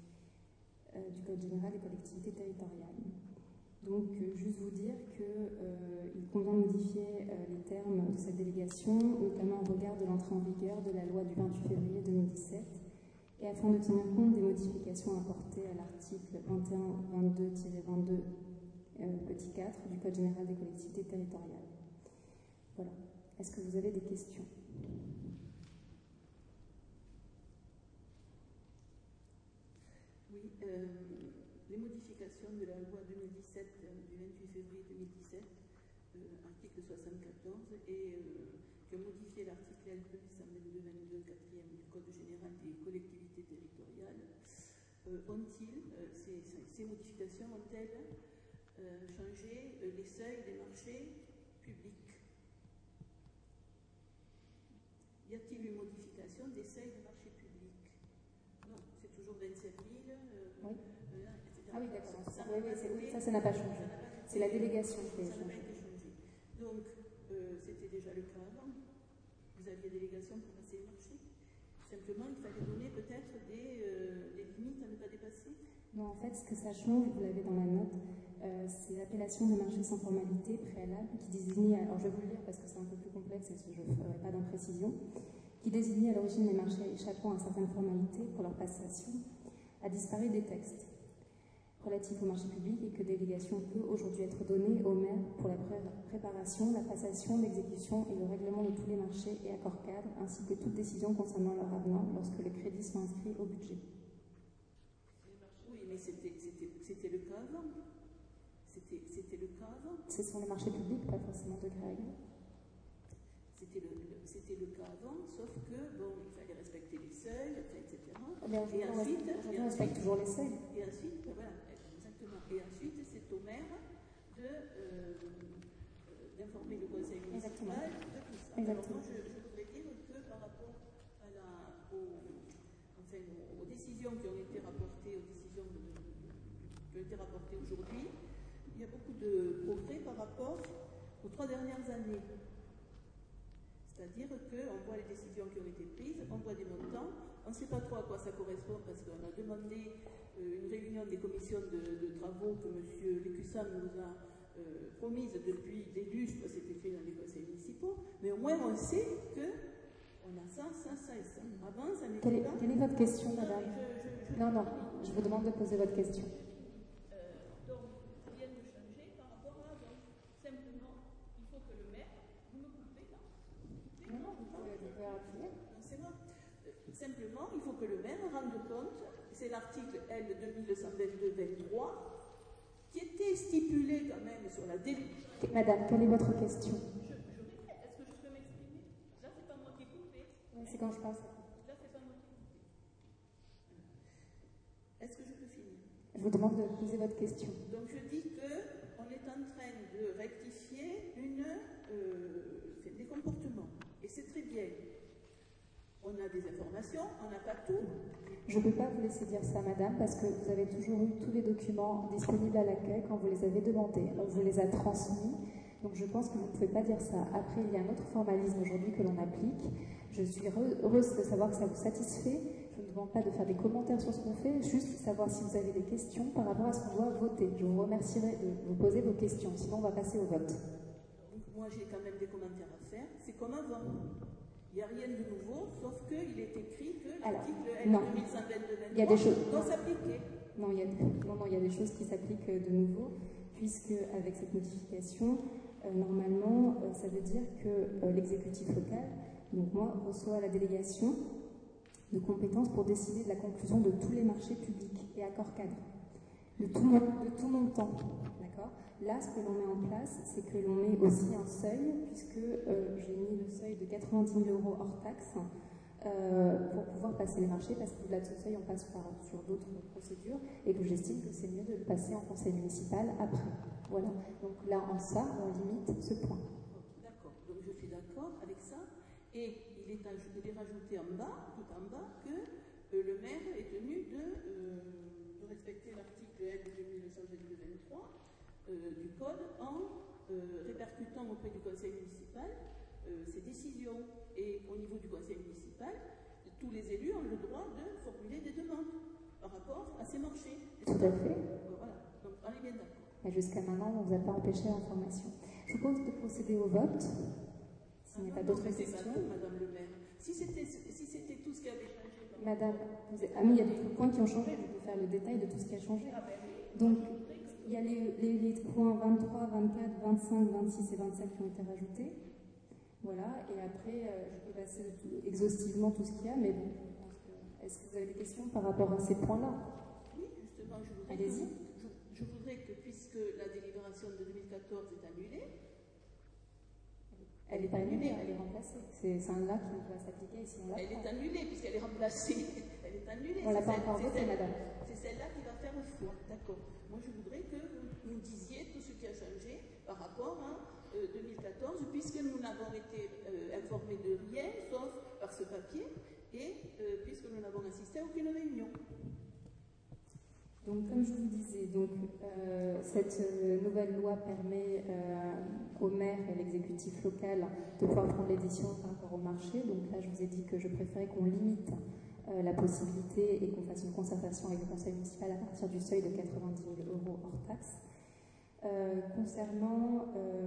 Speaker 1: du Code général des collectivités territoriales. Donc, juste vous dire qu'il convient de modifier les termes de cette délégation, notamment au regard de l'entrée en vigueur de la loi du 28 février 2017, et afin de tenir compte des modifications apportées à l'article 2122-22 petit 4 du Code général des collectivités territoriales. Voilà. Est-ce que vous avez des questions ?
Speaker 4: Oui, les modifications de la loi 2017 du 28 février 2017, article 74, et qui ont modifié l'article L 122-22 4e du Code général des collectivités territoriales, ces modifications ont-elles changé les seuils des marchés publics? Y a-t-il une modification des seuils des marchés publics? Non, c'est toujours 27 000.
Speaker 1: Oui.
Speaker 4: Etc.
Speaker 1: Ah oui, d'accord. Ça n'a pas changé. C'est la délégation qui a changé.
Speaker 4: Donc, c'était déjà le cas avant. Vous aviez délégation pour passer les marchés. Simplement, il fallait donner peut-être des limites à ne pas dépasser.
Speaker 1: Non, en fait, ce que ça change, vous l'avez dans la note, c'est l'appellation de marché sans formalité préalable qui désignait, alors je vais vous le lire parce que c'est un peu plus complexe et je ne ferai pas d'imprécision, qui désignait à l'origine les marchés échappant à certaines formalités pour leur passation, a disparu des textes relatifs au marché public et que délégation peut aujourd'hui être donnée au maire pour la préparation, la passation, l'exécution et le règlement de tous les marchés et accords cadres, ainsi que toute décision concernant leur avenant lorsque les crédits sont inscrits au budget.
Speaker 4: Oui, mais c'était le cas avant. C'était le cas avant.
Speaker 1: Ce sont les marchés publics, pas forcément de grève.
Speaker 4: C'était le cas avant, sauf que, bon, il fallait respecter les seuils, etc.
Speaker 1: Et ensuite, on respecte toujours les seuils.
Speaker 4: Et ensuite, voilà, exactement. Et ensuite, c'est au maire d'informer le conseil municipal de tout ça. Alors moi, je voudrais dire que par rapport aux décisions qui ont été rapportées, aujourd'hui, il y a beaucoup de progrès par rapport aux 3 dernières années. C'est-à-dire qu'on voit les décisions qui ont été prises, on voit des montants, on ne sait pas trop à quoi ça correspond parce qu'on a demandé une réunion des commissions de travaux que M. Lécussam nous a promise depuis des lustres, c'était fait dans les conseils municipaux, mais au moins on sait qu'on a ça et ça. Avant, ça n'était pas...
Speaker 1: Quelle est votre question, madame? Non, je vous demande de poser votre question.
Speaker 3: Donc, rien ne changer par rapport à avant. Simplement, il faut que le maire, vous me coupez là.
Speaker 1: Non, vous pouvez appuyer.
Speaker 4: C'est moi. Simplement, il faut que le maire rende compte, c'est l'article L 2122-23, qui était stipulé quand même sur la délibération.
Speaker 1: Madame, quelle est votre question?
Speaker 3: Je répète, est-ce que je peux m'exprimer? Là, c'est pas moi qui ai coupé.
Speaker 1: Oui, c'est quand je passe.
Speaker 3: Là, c'est pas moi qui ai coupé.
Speaker 4: Est-ce que je peux finir?
Speaker 1: Je vous demande de poser votre question.
Speaker 4: Donc je dis qu'on est en train de rectifier des comportements. Et c'est très bien. On a des informations, on n'a pas tout.
Speaker 1: Je ne peux pas vous laisser dire ça, madame, parce que vous avez toujours eu tous les documents disponibles à l'accueil quand vous les avez demandés. On vous les a transmis. Donc je pense que vous ne pouvez pas dire ça. Après, il y a un autre formalisme aujourd'hui que l'on applique. Je suis heureuse de savoir que ça vous satisfait. Je ne vous demande pas de faire des commentaires sur ce qu'on fait, juste savoir si vous avez des questions par rapport à ce qu'on doit voter. Je vous remercierai de vous poser vos questions, sinon on va passer au vote.
Speaker 4: Donc moi j'ai quand même des commentaires à faire. C'est comme avant. Il n'y a rien de nouveau, sauf qu'il est écrit que l'article L 2122 doit s'appliquer.
Speaker 1: Non, il y a des choses qui s'appliquent de nouveau, puisque avec cette modification, normalement, ça veut dire que l'exécutif local, donc moi, reçoit la délégation de compétences pour décider de la conclusion de tous les marchés publics et accords cadres, de tout montant. D'accord ? Là, ce que l'on met en place, c'est que l'on met aussi un seuil, puisque j'ai mis le seuil de 90 000 € hors taxe pour pouvoir passer les marchés, parce qu'au-delà de ce seuil, on passe sur d'autres procédures, et que j'estime que c'est mieux de le passer en conseil municipal après. Voilà. Donc là, en ça, on limite ce point.
Speaker 4: D'accord. Donc je suis d'accord avec ça. Et il est rajouté en bas, tout en bas, que le maire est tenu de respecter l'article L 2122-23 du Code en répercutant auprès du conseil municipal ses décisions. Et au niveau du conseil municipal, tous les élus ont le droit de formuler des demandes par rapport à ces marchés.
Speaker 1: Tout à fait.
Speaker 4: Voilà, donc on est bien d'accord.
Speaker 1: Et jusqu'à maintenant, on ne vous a pas empêché l'information. Je vous propose de procéder au vote. S'il n'y a pas d'autres questions.
Speaker 4: Madame le maire. Si c'était tout ce qui avait changé.
Speaker 1: Madame, il y a d'autres points qui ont changé. Je peux faire le détail de tout ce qui a changé. Donc, il y a les points 23, 24, 25, 26 et 27 qui ont été rajoutés. Voilà, et après, je peux passer exhaustivement tout ce qu'il y a, mais bon, est-ce que vous avez des questions par rapport à ces points-là?
Speaker 4: Oui, justement, je voudrais que, puisque la délibération de 2014 est annulée,
Speaker 1: elle n'est pas annulée, elle est remplacée. C'est un là qui va s'appliquer ici.
Speaker 4: Elle est annulée, puisqu'elle est remplacée. Elle est annulée.
Speaker 1: On ne l'a pas encore votée, madame.
Speaker 4: C'est celle-là qui va faire foi. D'accord. Moi, je voudrais que vous nous disiez tout ce qui a changé par rapport à 2014, puisque nous n'avons été informés de rien, sauf par ce papier, et puisque nous n'avons assisté à aucune réunion.
Speaker 1: Donc, comme je vous disais, cette nouvelle loi permet au maire et à l'exécutif local de pouvoir prendre les décisions par rapport au marché. Donc là, je vous ai dit que je préférais qu'on limite la possibilité et qu'on fasse une concertation avec le conseil municipal à partir du seuil de 90 000 € hors taxe. Concernant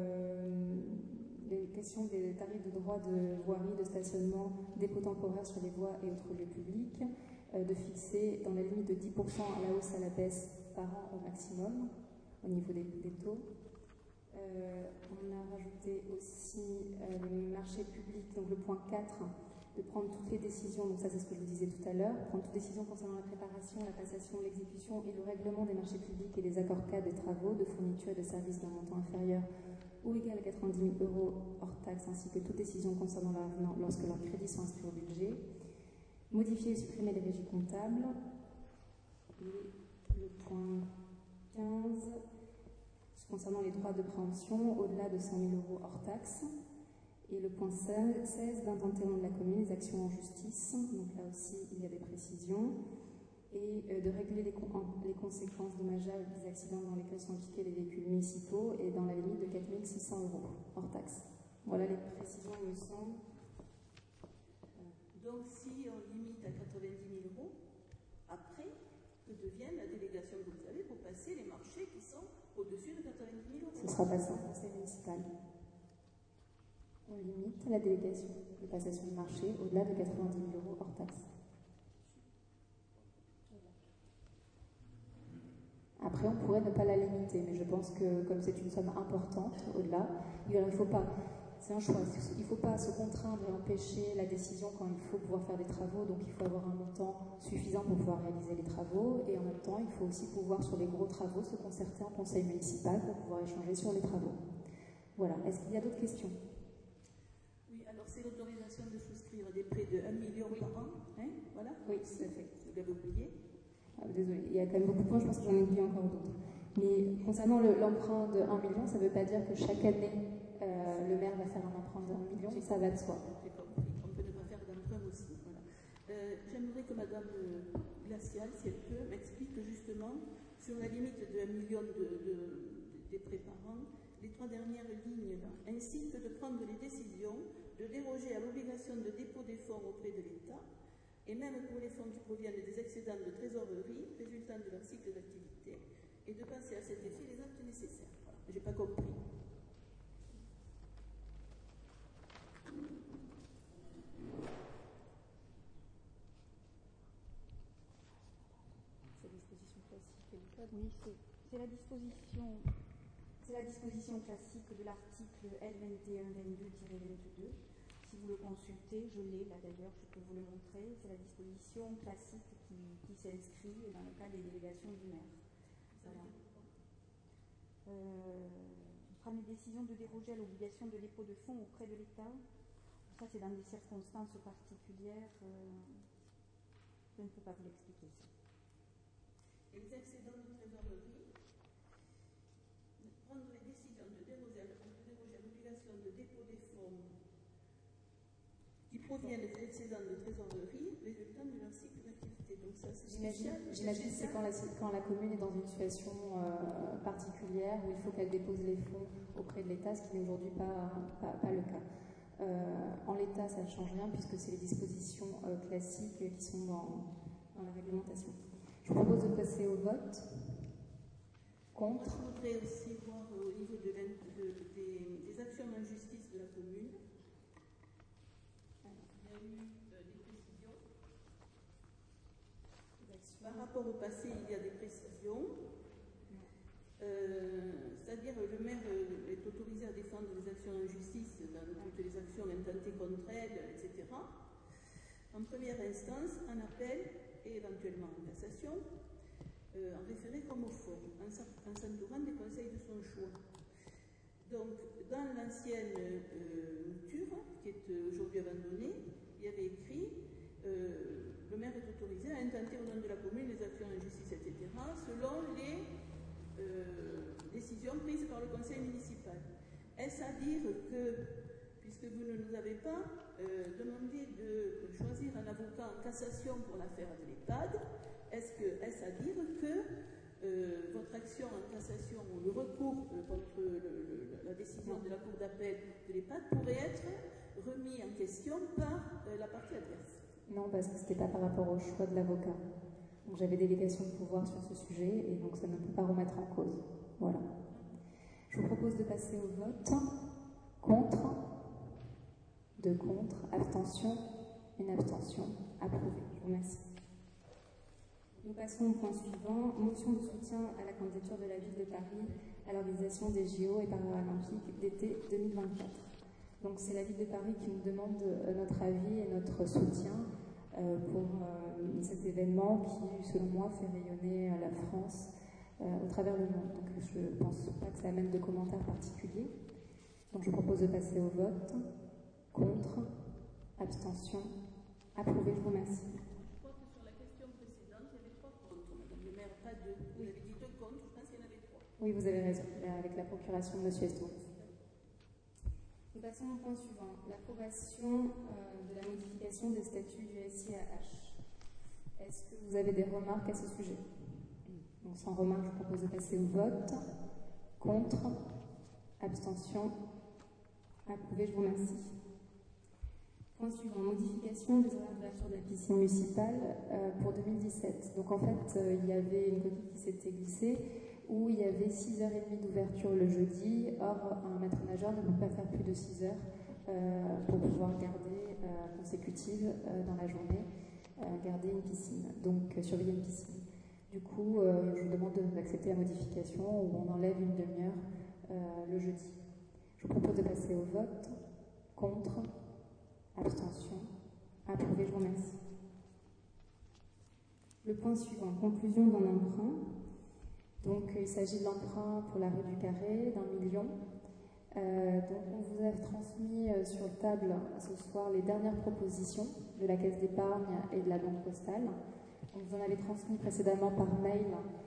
Speaker 1: les questions des tarifs de droit de voirie, de stationnement, dépôt temporaire sur les voies et autres lieux publics, de fixer dans la limite de 10% à la hausse à la baisse par an au maximum au niveau des taux. On a rajouté aussi les marchés publics, donc le point 4, de prendre toutes les décisions, donc ça c'est ce que je vous disais tout à l'heure, prendre toutes les décisions concernant la préparation, la passation, l'exécution et le règlement des marchés publics et des accords cadres des travaux, de fourniture et de services d'un montant inférieur ou égale à 90 000 € hors taxe, ainsi que toute décision concernant l'avenant lorsque leurs crédits sont inscrits au budget. Modifier et supprimer les régies comptables. Et le point 15, concernant les droits de préemption au-delà de 100 000 € hors taxe. Et le point 16, d'intenter au nom de la commune les actions en justice. Donc là aussi, il y a des précisions. Et de régler les conséquences dommageables des accidents dans lesquels sont impliqués les véhicules municipaux et dans la limite de 4 600 € hors taxe. Voilà les précisions, il me semble.
Speaker 4: Donc, si on limite à 90 000 €, après, que devient la délégation que vous avez pour passer les marchés qui sont au-dessus de 90 000 €?
Speaker 1: Ce sera passé au conseil municipal. On limite la délégation de passation de marché au-delà de 90 000 € hors taxe. Après, on pourrait ne pas la limiter, mais je pense que comme c'est une somme importante au-delà, il ne faut pas. C'est un choix. Il ne faut pas se contraindre et empêcher la décision quand il faut pouvoir faire des travaux. Donc il faut avoir un montant suffisant pour pouvoir réaliser les travaux. Et en même temps, il faut aussi pouvoir, sur les gros travaux, se concerter en conseil municipal pour pouvoir échanger sur les travaux. Voilà. Est-ce qu'il y a d'autres questions?
Speaker 4: Oui, alors c'est l'autorisation de souscrire des prêts de 1 million par an. Hein, voilà.
Speaker 1: Oui, tout à fait.
Speaker 4: Vous l'avez oublié.
Speaker 1: Désolée, il y a quand même beaucoup de points, je pense que j'en ai oublié encore d'autres. Mais concernant l'emprunt de 1 million, ça ne veut pas dire que chaque année, le maire va faire un emprunt de 1 million, ça va de soi.
Speaker 4: J'ai compris, on peut ne pas faire d'emprunt aussi. Voilà. J'aimerais que Madame Glacial, si elle peut, m'explique justement sur la limite de 1 million des prêts par an, les 3 dernières lignes là, ainsi que de prendre les décisions de déroger à l'obligation de dépôt des fonds auprès de l'État, et même pour les fonds qui proviennent des excédents de trésorerie résultant de leur cycle d'activité, et de passer à cet effet les actes nécessaires. Voilà. Je n'ai pas compris.
Speaker 1: C'est la disposition classique et le code.
Speaker 5: Oui, c'est la disposition classique de l'article L2122-22. Si vous le consultez, je l'ai là d'ailleurs, je peux vous le montrer. C'est la disposition classique qui s'inscrit dans le cas des délégations du maire. Voilà. Prendre les décisions de déroger à l'obligation de dépôt de fonds auprès de l'État. Ça, c'est dans des circonstances particulières. Je ne peux pas vous l'expliquer.
Speaker 4: Les excédents de trésorerie, prendre les décisions de déroger à l'obligation de dépôt des fonds qui proviennent des excédents de trésorerie résultant de leur cycle d'activité. Donc ça, c'est
Speaker 1: J'imagine que c'est quand la commune est dans une situation particulière où il faut qu'elle dépose les fonds auprès de l'État, ce qui n'est aujourd'hui pas le cas. En l'état, ça ne change rien puisque c'est les dispositions classiques qui sont dans la réglementation. Je vous propose de passer au vote. Contre.
Speaker 4: Je voudrais aussi voir au niveau des actions en justice de la commune. Il y a eu des précisions. Par rapport au passé, il y a des précisions. C'est-à-dire le maire est autorisé à défendre les actions en justice dans toutes les actions intentées contre elle, etc. En première instance, en appel et éventuellement en cassation, en référé comme au fond, en s'entourant des conseils de son choix. Donc, dans l'ancienne mouture, qui est aujourd'hui abandonnée, il y avait écrit le maire est autorisé à intenter au nom de la commune les actions en justice, etc., selon les décisions prises par le conseil municipal. Est-ce à dire que, puisque vous ne nous avez pas demandé de choisir un avocat en cassation pour l'affaire de l'EHPAD, est-ce à dire que votre action en cassation ou le recours contre la décision de la Cour d'appel de l'EHPAD pourrait être remis en question par la partie adverse?
Speaker 1: Non, parce que ce n'était pas par rapport au choix de l'avocat. Donc j'avais délégation de pouvoir sur ce sujet et donc ça ne peut pas remettre en cause. Voilà. Je vous propose de passer au vote. Contre. 2 contre. Abstention. 1 abstention. Approuvé. Je vous remercie. Nous passons au point suivant. Motion de soutien à la candidature de la ville de Paris à l'organisation des JO et Paralympiques d'été 2024. Donc c'est la ville de Paris qui nous demande notre avis et notre soutien pour cet événement qui, selon moi, fait rayonner la France au travers le monde. Donc je ne pense pas que ça amène de commentaires particuliers. de passer au vote. Contre, abstention, approuvé. Je vous remercie.
Speaker 3: Je crois que sur la question précédente, il y avait 3 contre.
Speaker 4: Madame le maire, pas 2. Vous avez dit 2 contre, je pense qu'il y en avait 3.
Speaker 1: Oui, vous avez raison, avec la procuration de M. Estouris. Nous passons au point suivant, l'approbation de la modification des statuts du SIAH. Est-ce que vous avez des remarques à ce sujet? Donc, sans remarques, je propose de passer au vote. Contre, abstention, approuvé. Je vous remercie. Point suivant, modification des horaires d'ouverture de la piscine municipale pour 2017. Donc en fait, il y avait une coquille qui s'était glissée où il y avait 6h30 d'ouverture le jeudi. Or, un maître nageur ne peut pas faire plus de 6 heures pour pouvoir garder consécutive dans la journée, garder une piscine, donc surveiller une piscine. Du coup, je vous demande d'accepter la modification où on enlève une demi-heure le jeudi. Je vous propose de passer au vote. Contre, abstention, approuvé. Je vous remercie. Le point suivant, conclusion d'un emprunt. Donc, il s'agit de l'emprunt pour la rue du Carré d'1 million. Donc, on vous a transmis sur table ce soir les dernières propositions de la Caisse d'épargne et de la Banque Postale. On vous en avait transmis précédemment par mail,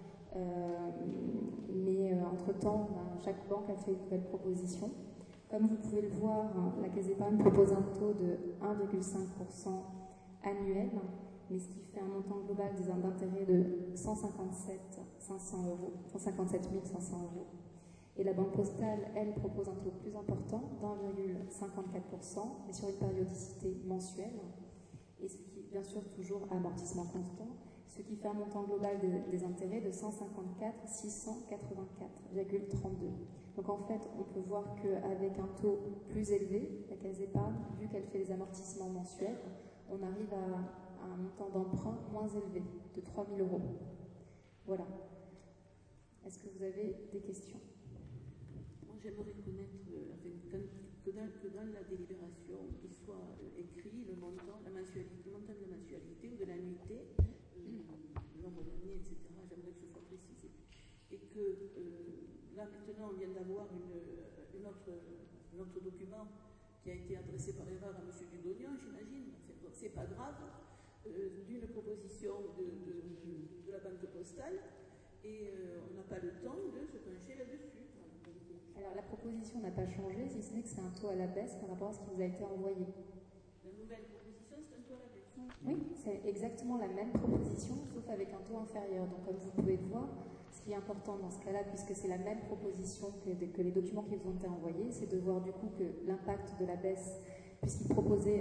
Speaker 1: mais entre-temps, chaque banque a fait une nouvelle proposition. Comme vous pouvez le voir, la Caisse d'épargne propose un taux de 1,5% annuel, mais ce qui fait un montant global des d'intérêt de 157 500 €. Et la Banque Postale, elle, propose un taux plus important d'1,54%, mais sur une périodicité mensuelle, et ce qui est bien sûr toujours à amortissement constant, ce qui fait un montant global des intérêts de 154 684,32. Donc en fait, on peut voir qu'avec un taux plus élevé, la Caisse d'épargne, vu qu'elle fait les amortissements mensuels, on arrive à un montant d'emprunt moins élevé, de 3 000 €. Voilà. Est-ce que vous avez des questions?
Speaker 4: Moi, j'aimerais connaître que dans la délibération, il soit écrit le montant de la mensualité ou de l'annuité, le nombre d'années, etc. J'aimerais que ce soit précisé. Et que là, maintenant, on vient d'avoir un autre document qui a été adressé par erreur à M. Dudognan, j'imagine. C'est pas grave, d'une proposition de la Banque Postale, et on n'a pas le temps de se pencher là-dessus.
Speaker 1: Alors, la proposition n'a pas changé, si ce n'est que c'est un taux à la baisse par rapport à ce qui vous a été envoyé.
Speaker 4: La nouvelle proposition, c'est un taux à la baisse.
Speaker 1: Oui, c'est exactement la même proposition, sauf avec un taux inférieur. Donc, comme vous pouvez le voir, ce qui est important dans ce cas-là, puisque c'est la même proposition que les documents qui vous ont été envoyés, c'est de voir du coup que l'impact de la baisse, puisqu'il proposait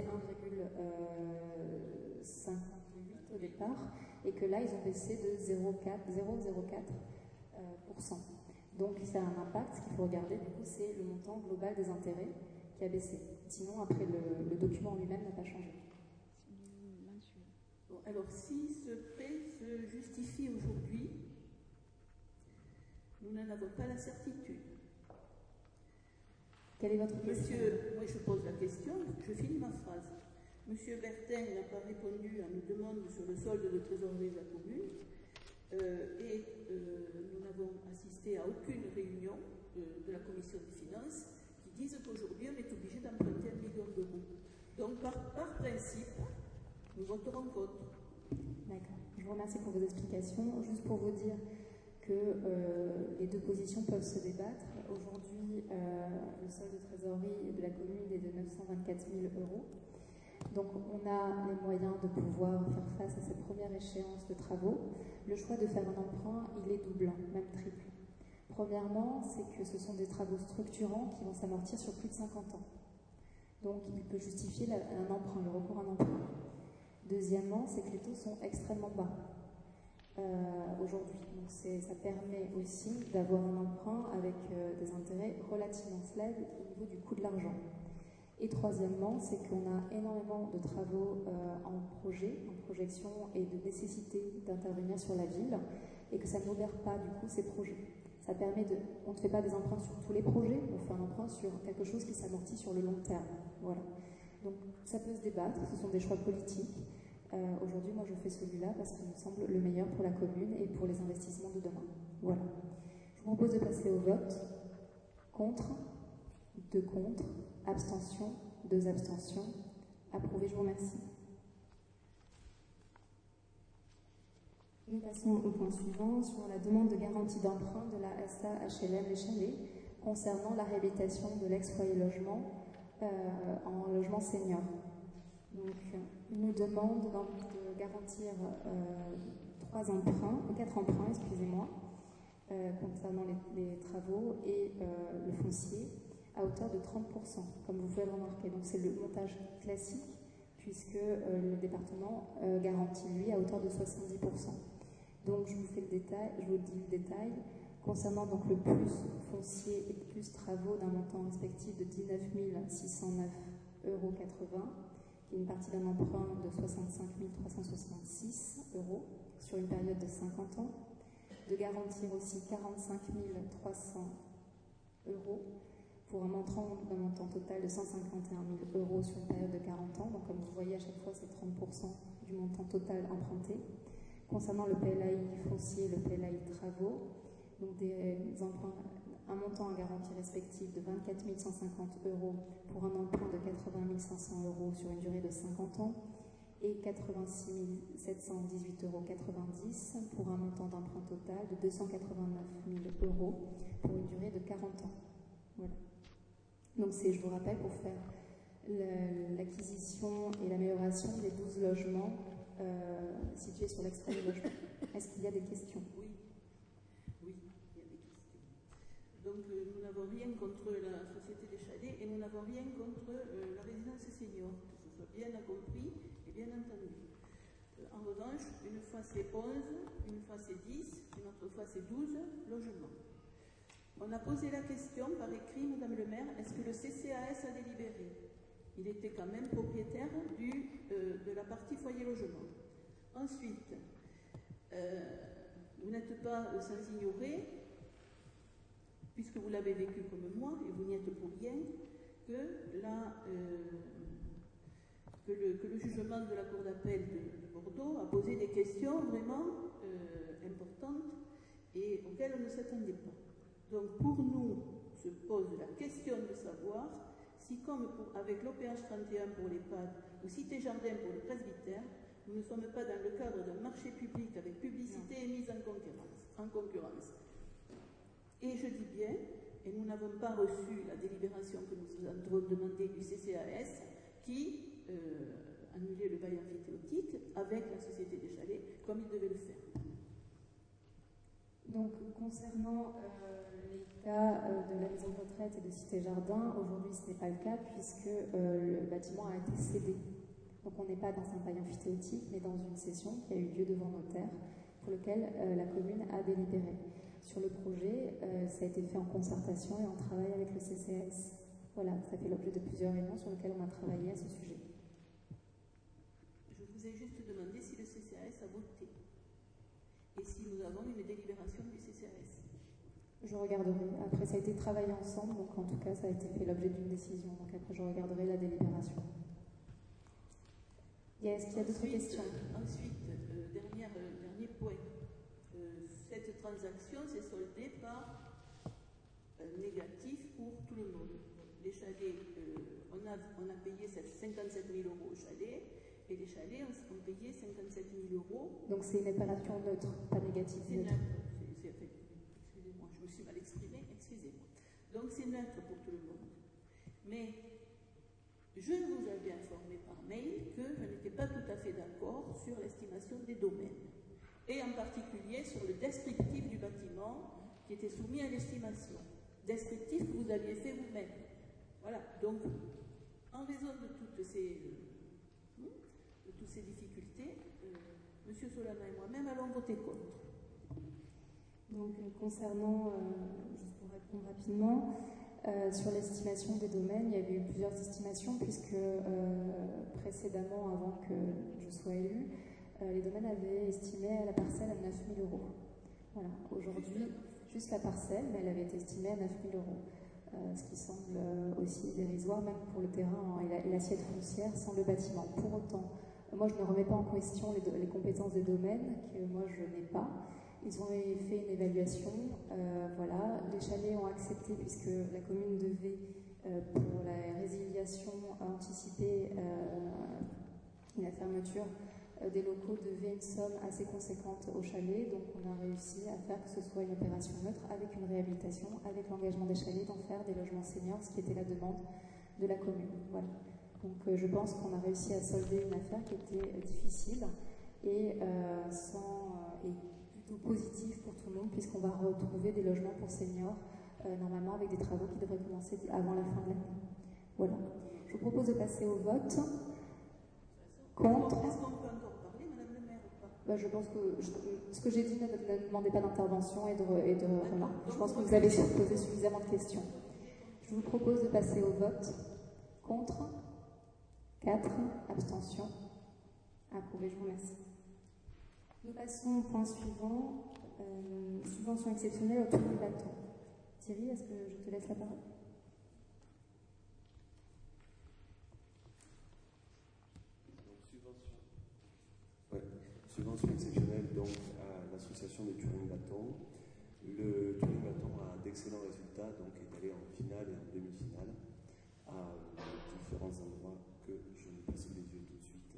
Speaker 1: 1,58 au départ, et que là, ils ont baissé de 0,04%. Donc, ça a un impact. Ce qu'il faut regarder, du coup, c'est le montant global des intérêts qui a baissé. Sinon, après, le document lui-même n'a pas changé.
Speaker 4: Bon, alors, si ce prêt se justifie aujourd'hui, nous n'en avons pas la certitude.
Speaker 1: Quelle est votre question?
Speaker 4: Moi, je pose la question, je finis ma phrase. Monsieur Bertin n'a pas répondu à nos demandes sur le solde de trésorerie de la commune. Nous n'avons assisté à aucune réunion de la commission des finances qui disent qu'aujourd'hui on est obligé d'emprunter 1 million d'euros. Donc par principe, nous voterons contre.
Speaker 1: D'accord. Je vous remercie pour vos explications. Juste pour vous dire que les deux positions peuvent se débattre. Aujourd'hui, le solde de trésorerie de la commune est de 924 000 €. Donc on a les moyens de pouvoir faire face à cette première échéance de travaux. Le choix de faire un emprunt, il est double, même triple. Premièrement, c'est que ce sont des travaux structurants qui vont s'amortir sur plus de 50 ans. Donc il peut justifier un emprunt, le recours à un emprunt. Deuxièmement, c'est que les taux sont extrêmement bas aujourd'hui. Donc ça permet aussi d'avoir un emprunt avec des intérêts relativement faibles au niveau du coût de l'argent. Et troisièmement, c'est qu'on a énormément de travaux en projection et de nécessité d'intervenir sur la ville, et que ça n'obère pas du coup ces projets. Ça permet on ne fait pas des emprunts sur tous les projets, on fait un emprunt sur quelque chose qui s'amortit sur le long terme. Voilà. Donc ça peut se débattre, ce sont des choix politiques. Aujourd'hui, moi je fais celui-là parce qu'il me semble le meilleur pour la commune et pour les investissements de demain. Voilà. Je vous propose de passer au vote. Contre, 2 contre, abstention, 2 abstentions. Approuvé, je vous remercie. Nous passons au point suivant sur la demande de garantie d'emprunt de la SA HLM Les Chalets concernant la réhabilitation de l'ex-foyer logement en logement senior. Donc, une demande de garantir 4 emprunts, excusez-moi, concernant les travaux et le foncier à hauteur de 30%, comme vous pouvez le remarquer. Donc, c'est le montage classique puisque le département garantit, lui, à hauteur de 70%. Donc, je vous dis le détail. Concernant donc le plus foncier et plus travaux d'un montant respectif de 19 609,80 €, qui est une partie d'un emprunt de 65 366 € sur une période de 50 ans, de garantir aussi 45 300 € pour un montant total de 151 000 € sur une période de 40 ans. Donc, comme vous voyez, à chaque fois, c'est 30% du montant total emprunté. Concernant le PLAI foncier et le PLAI travaux, donc des emprunts, un montant à garantie respectif de 24 150 € pour un emprunt de 80 500 € sur une durée de 50 ans et 86 718,90 € pour un montant d'emprunt total de 289 000 € pour une durée de 40 ans. Voilà. Donc c'est, je vous rappelle, pour faire l'acquisition et l'amélioration des 12 logements situés sur l'extrait du logement. Est-ce qu'il y a des questions?
Speaker 4: Oui, il y a des questions. Donc nous n'avons rien contre la Société des Chalets et nous n'avons rien contre la résidence senior, que ce soit bien compris et bien entendu. En revanche, une fois c'est 11, une fois c'est 10, une autre fois c'est 12 logements. On a posé la question par écrit, Madame le maire, est-ce que le CCAS a délibéré? Il était quand même propriétaire de la partie foyer logement. Ensuite, vous n'êtes pas sans ignorer, puisque vous l'avez vécu comme moi, et vous n'y êtes pour rien, que le jugement de la Cour d'appel de Bordeaux a posé des questions vraiment importantes et auxquelles on ne s'attendait pas. Donc pour nous, se pose la question de savoir si, comme avec l'OPH 31 pour l'EHPAD ou Cité Jardin pour le presbytère, nous ne sommes pas dans le cadre d'un marché public avec publicité et mise en concurrence. Et je dis bien, et nous n'avons pas reçu la délibération que nous avons demandé du CCAS qui annulait le bail amphithéotique avec la Société des Chalets comme il devait le faire.
Speaker 1: Donc, concernant les cas de la maison de retraite et de Cité Jardin, aujourd'hui ce n'est pas le cas puisque le bâtiment a été cédé. Donc on n'est pas dans un bail amphithéotique, mais dans une session qui a eu lieu devant notaire, pour lequel la commune a délibéré. Sur le projet, ça a été fait en concertation et en travail avec le CCAS. Voilà, ça fait l'objet de plusieurs réunions sur lesquelles on a travaillé à ce sujet.
Speaker 4: Je vous ai juste demandé si le CCAS a voté et si nous avons une délibération du CCAS.
Speaker 1: Je regarderai. Après, ça a été travaillé ensemble, donc en tout cas, ça a été fait l'objet d'une décision. Donc après, je regarderai la délibération. Est-ce qu'il y a d'autres questions?
Speaker 4: Ensuite, dernier point. Cette transaction s'est soldée par négatif pour tout le monde. Les chalets, on a payé 57 000 € au chalet, et les chalets ont payé 57 000 €.
Speaker 1: Donc c'est une opération neutre, pas négative.
Speaker 4: C'est neutre. Excusez-moi, je me suis mal exprimée, excusez-moi. Donc c'est neutre pour tout le monde. Mais je vous avais informé par mail que je n'étais pas tout à fait d'accord sur l'estimation des domaines, et en particulier sur le descriptif du bâtiment qui était soumis à l'estimation. Descriptif que vous aviez fait vous-même. Voilà. Donc, en raison de toutes ces difficultés, M. Solana et moi-même allons voter contre.
Speaker 1: Donc, concernant, juste pour répondre rapidement, sur l'estimation des domaines, il y avait eu plusieurs estimations puisque précédemment, avant que je sois élue, les domaines avaient estimé la parcelle à 9 000 €. Voilà. Aujourd'hui, juste la parcelle, mais elle avait été estimée à 9 000 €, ce qui semble aussi dérisoire même pour le terrain et l'assiette foncière sans le bâtiment. Pour autant, moi je ne remets pas en question les compétences des domaines que moi je n'ai pas. Ils ont fait une évaluation, voilà. Les chalets ont accepté puisque la commune devait pour la résiliation anticipée et la fermeture des locaux devait une somme assez conséquente au chalet. Donc on a réussi à faire que ce soit une opération neutre avec une réhabilitation, avec l'engagement des chalets d'en faire des logements seniors, ce qui était la demande de la commune. Voilà. Donc je pense qu'on a réussi à solder une affaire qui était difficile et plutôt positive pour tout le monde, puisqu'on va retrouver des logements pour seniors, normalement avec des travaux qui devraient commencer avant la fin de l'année. Voilà. Je vous propose de passer au vote. Contre.
Speaker 4: Est-ce qu'on peut encore parler, Madame le maire, ou pas?
Speaker 1: Je pense que ce que j'ai dit ne demandait pas d'intervention et de remarques. Je pense que vous avez posé suffisamment de questions. Je vous propose de passer au vote. Contre. 4. Abstention. Approuvé. Je vous remercie. Nous passons au point suivant. Subvention exceptionnelle au tour du bâton. Thierry, est-ce que je te laisse la parole?
Speaker 7: Subvention exceptionnelle donc à l'association de Turing-Bâton. Le Turing-Bâton a d'excellents résultats, donc est allé en finale et en demi-finale à différents endroits que je n'ai pas sous les yeux tout de suite.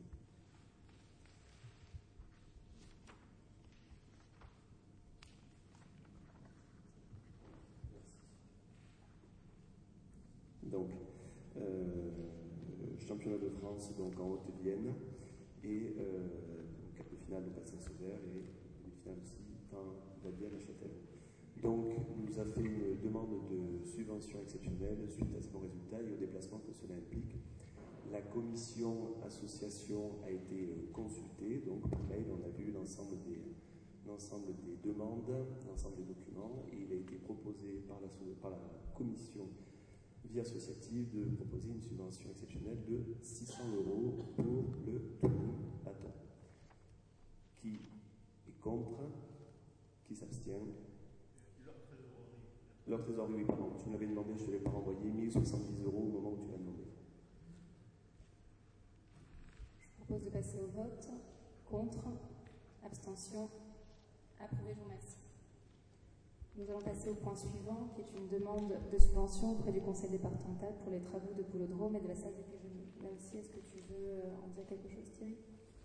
Speaker 7: Merci. Donc, championnat de France donc en Haute-Vienne et quart de finale au Bassin-Sauveur et demi-finale aussi dans la Vienne à Châtellerault. Donc, il nous a fait une demande de subvention exceptionnelle suite à ce bon résultat et au déplacement que cela implique. La commission association a été consultée, donc par mail, on a vu l'ensemble des demandes, l'ensemble des documents, et il a été proposé par la commission vie associative de proposer une subvention exceptionnelle de 600 € pour le Turing-Bâton. Qui est contre? Qui s'abstient? Leur trésorerie, oui, pardon. Tu me l'avais demandé, je ne te l'ai pas renvoyé. 1070 € au moment où tu l'as demandé.
Speaker 1: Je propose de passer au vote. Contre? Abstention? Approuvé. Je vous remercie. Nous allons passer au point suivant, qui est une demande de subvention auprès du conseil départemental pour les travaux de Boulodrome et de la salle des pigeonniers. Là aussi, est-ce que tu veux en dire quelque chose, Thierry?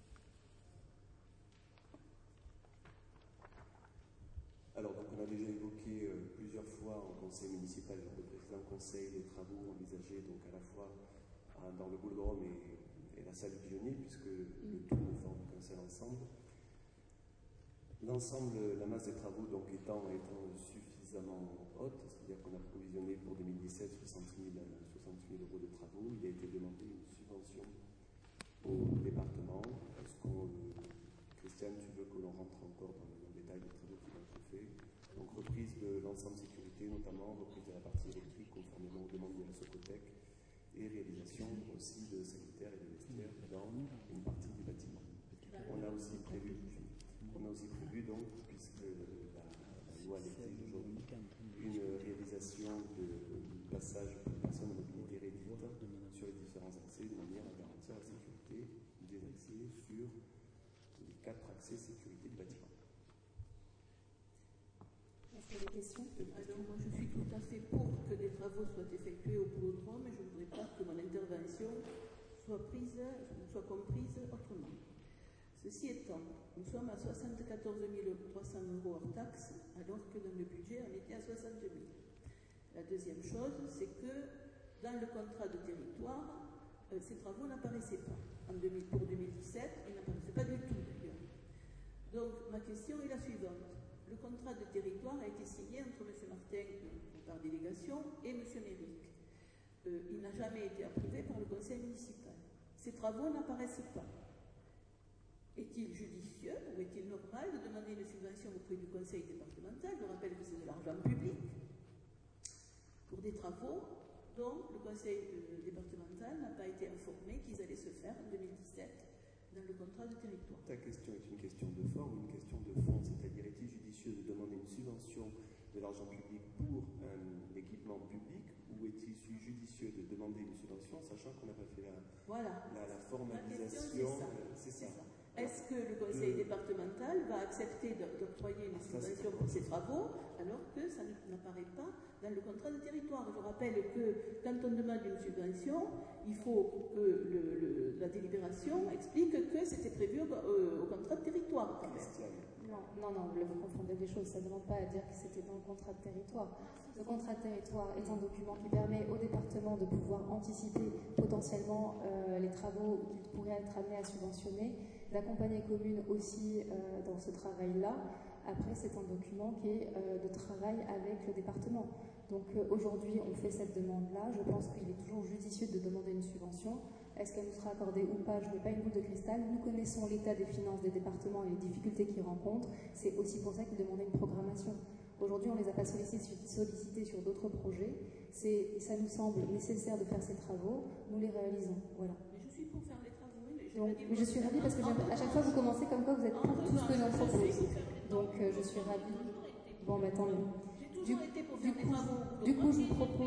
Speaker 7: Alors, donc, on a déjà évoqué plusieurs fois en conseil municipal, lors du précédent conseil, les travaux envisagés donc à la fois dans le Boulodrome et la salle du pigeonnier, puisque le tout ne forme qu'un seul ensemble. L'ensemble, la masse des travaux donc étant suffisamment haute, c'est-à-dire qu'on a provisionné pour 2017 60 000 € de travaux, il a été demandé une subvention au département. Est-ce qu'on, Christiane, tu veux que l'on rentre encore dans le détail des travaux qui vont être faits? Donc reprise de l'ensemble sécurité, notamment reprise de la partie électrique conformément aux demandes de la Socotec et réalisation aussi de sanitaires et de vestiaires dans une partie du bâtiment. On a aussi prévu donc, puisque la loi l'exige aujourd'hui, une réalisation de passage pour les personnes à mobilité réduite sur les différents accès de manière à garantir la sécurité des accès sur les 4 accès sécurité du bâtiment.
Speaker 1: Est-ce qu'il y a des questions?
Speaker 4: Alors, moi, je suis tout à fait pour que des travaux soient effectués au Boulodrome, mais je ne voudrais pas que mon intervention soit comprise autrement. Ceci étant, nous sommes à 74 300 € hors taxes, alors que dans le budget, on était à 62 000. La deuxième chose, c'est que dans le contrat de territoire, ces travaux n'apparaissaient pas. Pour 2017, ils n'apparaissaient pas du tout d'ailleurs. Donc, ma question est la suivante. Le contrat de territoire a été signé entre M. Martin, par délégation, et M. Méric. Il n'a jamais été approuvé par le conseil municipal. Ces travaux n'apparaissent pas. Est-il judicieux ou est-il normal de demander une subvention auprès du conseil départemental? Je rappelle que c'est de l'argent public pour des travaux dont le conseil départemental n'a pas été informé qu'ils allaient se faire en 2017 dans le contrat de territoire.
Speaker 7: Ta question est une question de forme ou une question de fond, c'est-à-dire est-il judicieux de demander une subvention de l'argent public pour un équipement public ou est-il judicieux de demander une subvention sachant qu'on n'a pas fait la formalisation?
Speaker 4: C'est ça. Est-ce que le conseil départemental va accepter d'octroyer une subvention pour ces travaux alors que ça n'apparaît pas dans le contrat de territoire? Je rappelle que quand on demande une subvention, il faut que la délibération explique que c'était prévu au contrat de territoire. Quand même.
Speaker 1: Non, vous confondez les choses. Ça ne demande pas à dire que c'était dans le contrat de territoire. Le contrat de territoire est un document qui permet au département de pouvoir anticiper potentiellement les travaux qu'il pourrait être amené à subventionner, d'accompagner les communes aussi dans ce travail-là. Après, c'est un document qui est de travail avec le département. Donc aujourd'hui, on fait cette demande-là. Je pense qu'il est toujours judicieux de demander une subvention. Est-ce qu'elle nous sera accordée ou pas? Je n'ai pas une boule de cristal. Nous connaissons l'état des finances des départements et les difficultés qu'ils rencontrent. C'est aussi pour ça qu'ils demandaient une programmation. Aujourd'hui, on ne les a pas sollicités sur d'autres projets. Ça nous semble nécessaire de faire ces travaux. Nous les réalisons. Voilà.
Speaker 4: Mais je suis pour faire les travaux.
Speaker 1: Mais je suis ravie parce que à chaque fois vous commencez comme quoi vous êtes pour tout ce que l'on propose. Donc je suis ravie. Bon, mais tant mieux. Du coup, je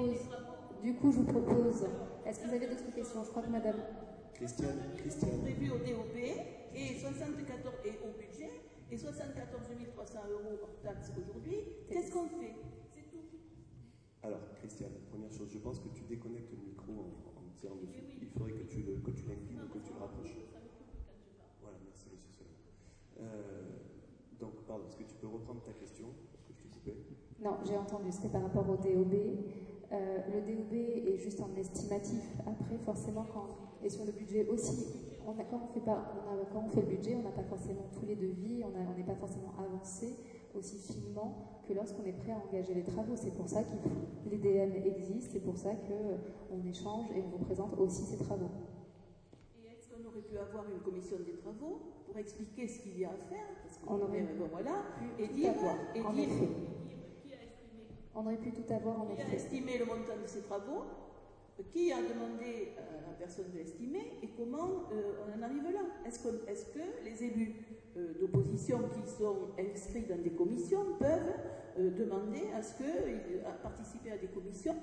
Speaker 1: vous propose. Est-ce que vous avez d'autres questions? Je crois que madame.
Speaker 7: Christiane.
Speaker 4: Prévu au DOP et 74 et au budget et 74 300 € hors taxe aujourd'hui. Qu'est-ce qu'on fait? C'est tout.
Speaker 7: Alors, Christiane, première chose, je pense que tu déconnectes le micro en tirant dessus. Il faudrait que tu l'inclines ou que tu le rapproches. Voilà, merci, monsieur Solana. Donc, pardon, est-ce que tu peux reprendre ta question? Parce que je t'ai coupé.
Speaker 1: Non, j'ai entendu, c'était par rapport au DOB. Le DOB est juste un estimatif. Après, forcément, et sur le budget aussi, quand on fait le budget, on n'a pas forcément tous les devis, on n'est pas forcément avancé aussi finement que lorsqu'on est prêt à engager les travaux. C'est pour ça que les DM existent, c'est pour ça qu'on échange et on vous présente aussi ces travaux.
Speaker 4: Et est-ce qu'on aurait pu avoir une commission des travaux pour expliquer ce qu'il y a à faire? Parce
Speaker 1: on aurait pu On aurait pu tout avoir en effet.
Speaker 4: Qui a estimé le montant de ces travaux? Qui a demandé à la personne de l'estimer? Et comment on en arrive là? Est-ce que les élus d'opposition qui sont inscrits dans des commissions peuvent demander à participer à des commissions?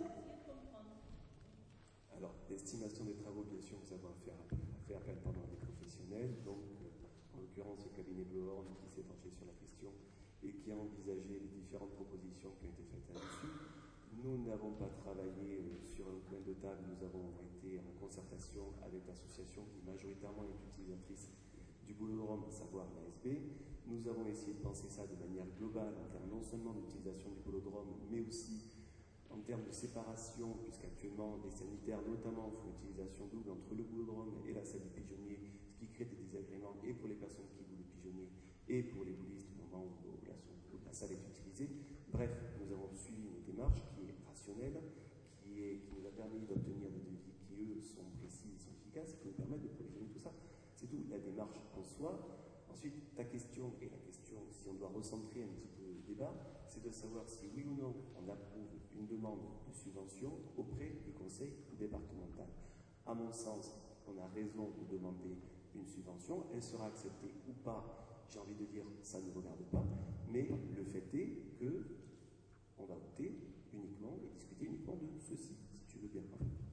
Speaker 7: Alors, l'estimation des travaux, bien sûr, nous avons fait appel à des professionnels. Donc, en l'occurrence, le cabinet Bleuhorn qui s'est penché sur la question et qui a envisagé les différentes propositions qui ont été faites là-dessus. Nous n'avons pas travaillé sur un coin de table, nous avons été en concertation avec l'association qui majoritairement est utilisatrice du boulodrome, à savoir l'ASB. Nous avons essayé de penser ça de manière globale en termes non seulement d'utilisation du boulodrome, mais aussi en termes de séparation, puisqu'actuellement les sanitaires notamment font utilisation double entre le boulodrome et la salle du pigeonnier, ce qui crée des désagréments et pour les personnes qui bouent le pigeonnier et pour les boulistes au moment où la salle est utilisée. Bref, nous avons suivi une démarche qui est rationnelle, qui nous a permis d'obtenir des devis qui, eux, sont précis et sont efficaces, qui nous permettent de provisionner tout ça. C'est tout, la démarche en soi. Ensuite, ta question, et la question, si on doit recentrer un petit peu le débat, c'est de savoir si oui ou non on approuve une demande de subvention auprès du conseil départemental. À mon sens, on a raison de demander une subvention, elle sera acceptée ou pas. J'ai envie de dire, ça ne nous regarde pas, mais le fait est que on va voter uniquement et discuter uniquement de ceci, si tu veux bien.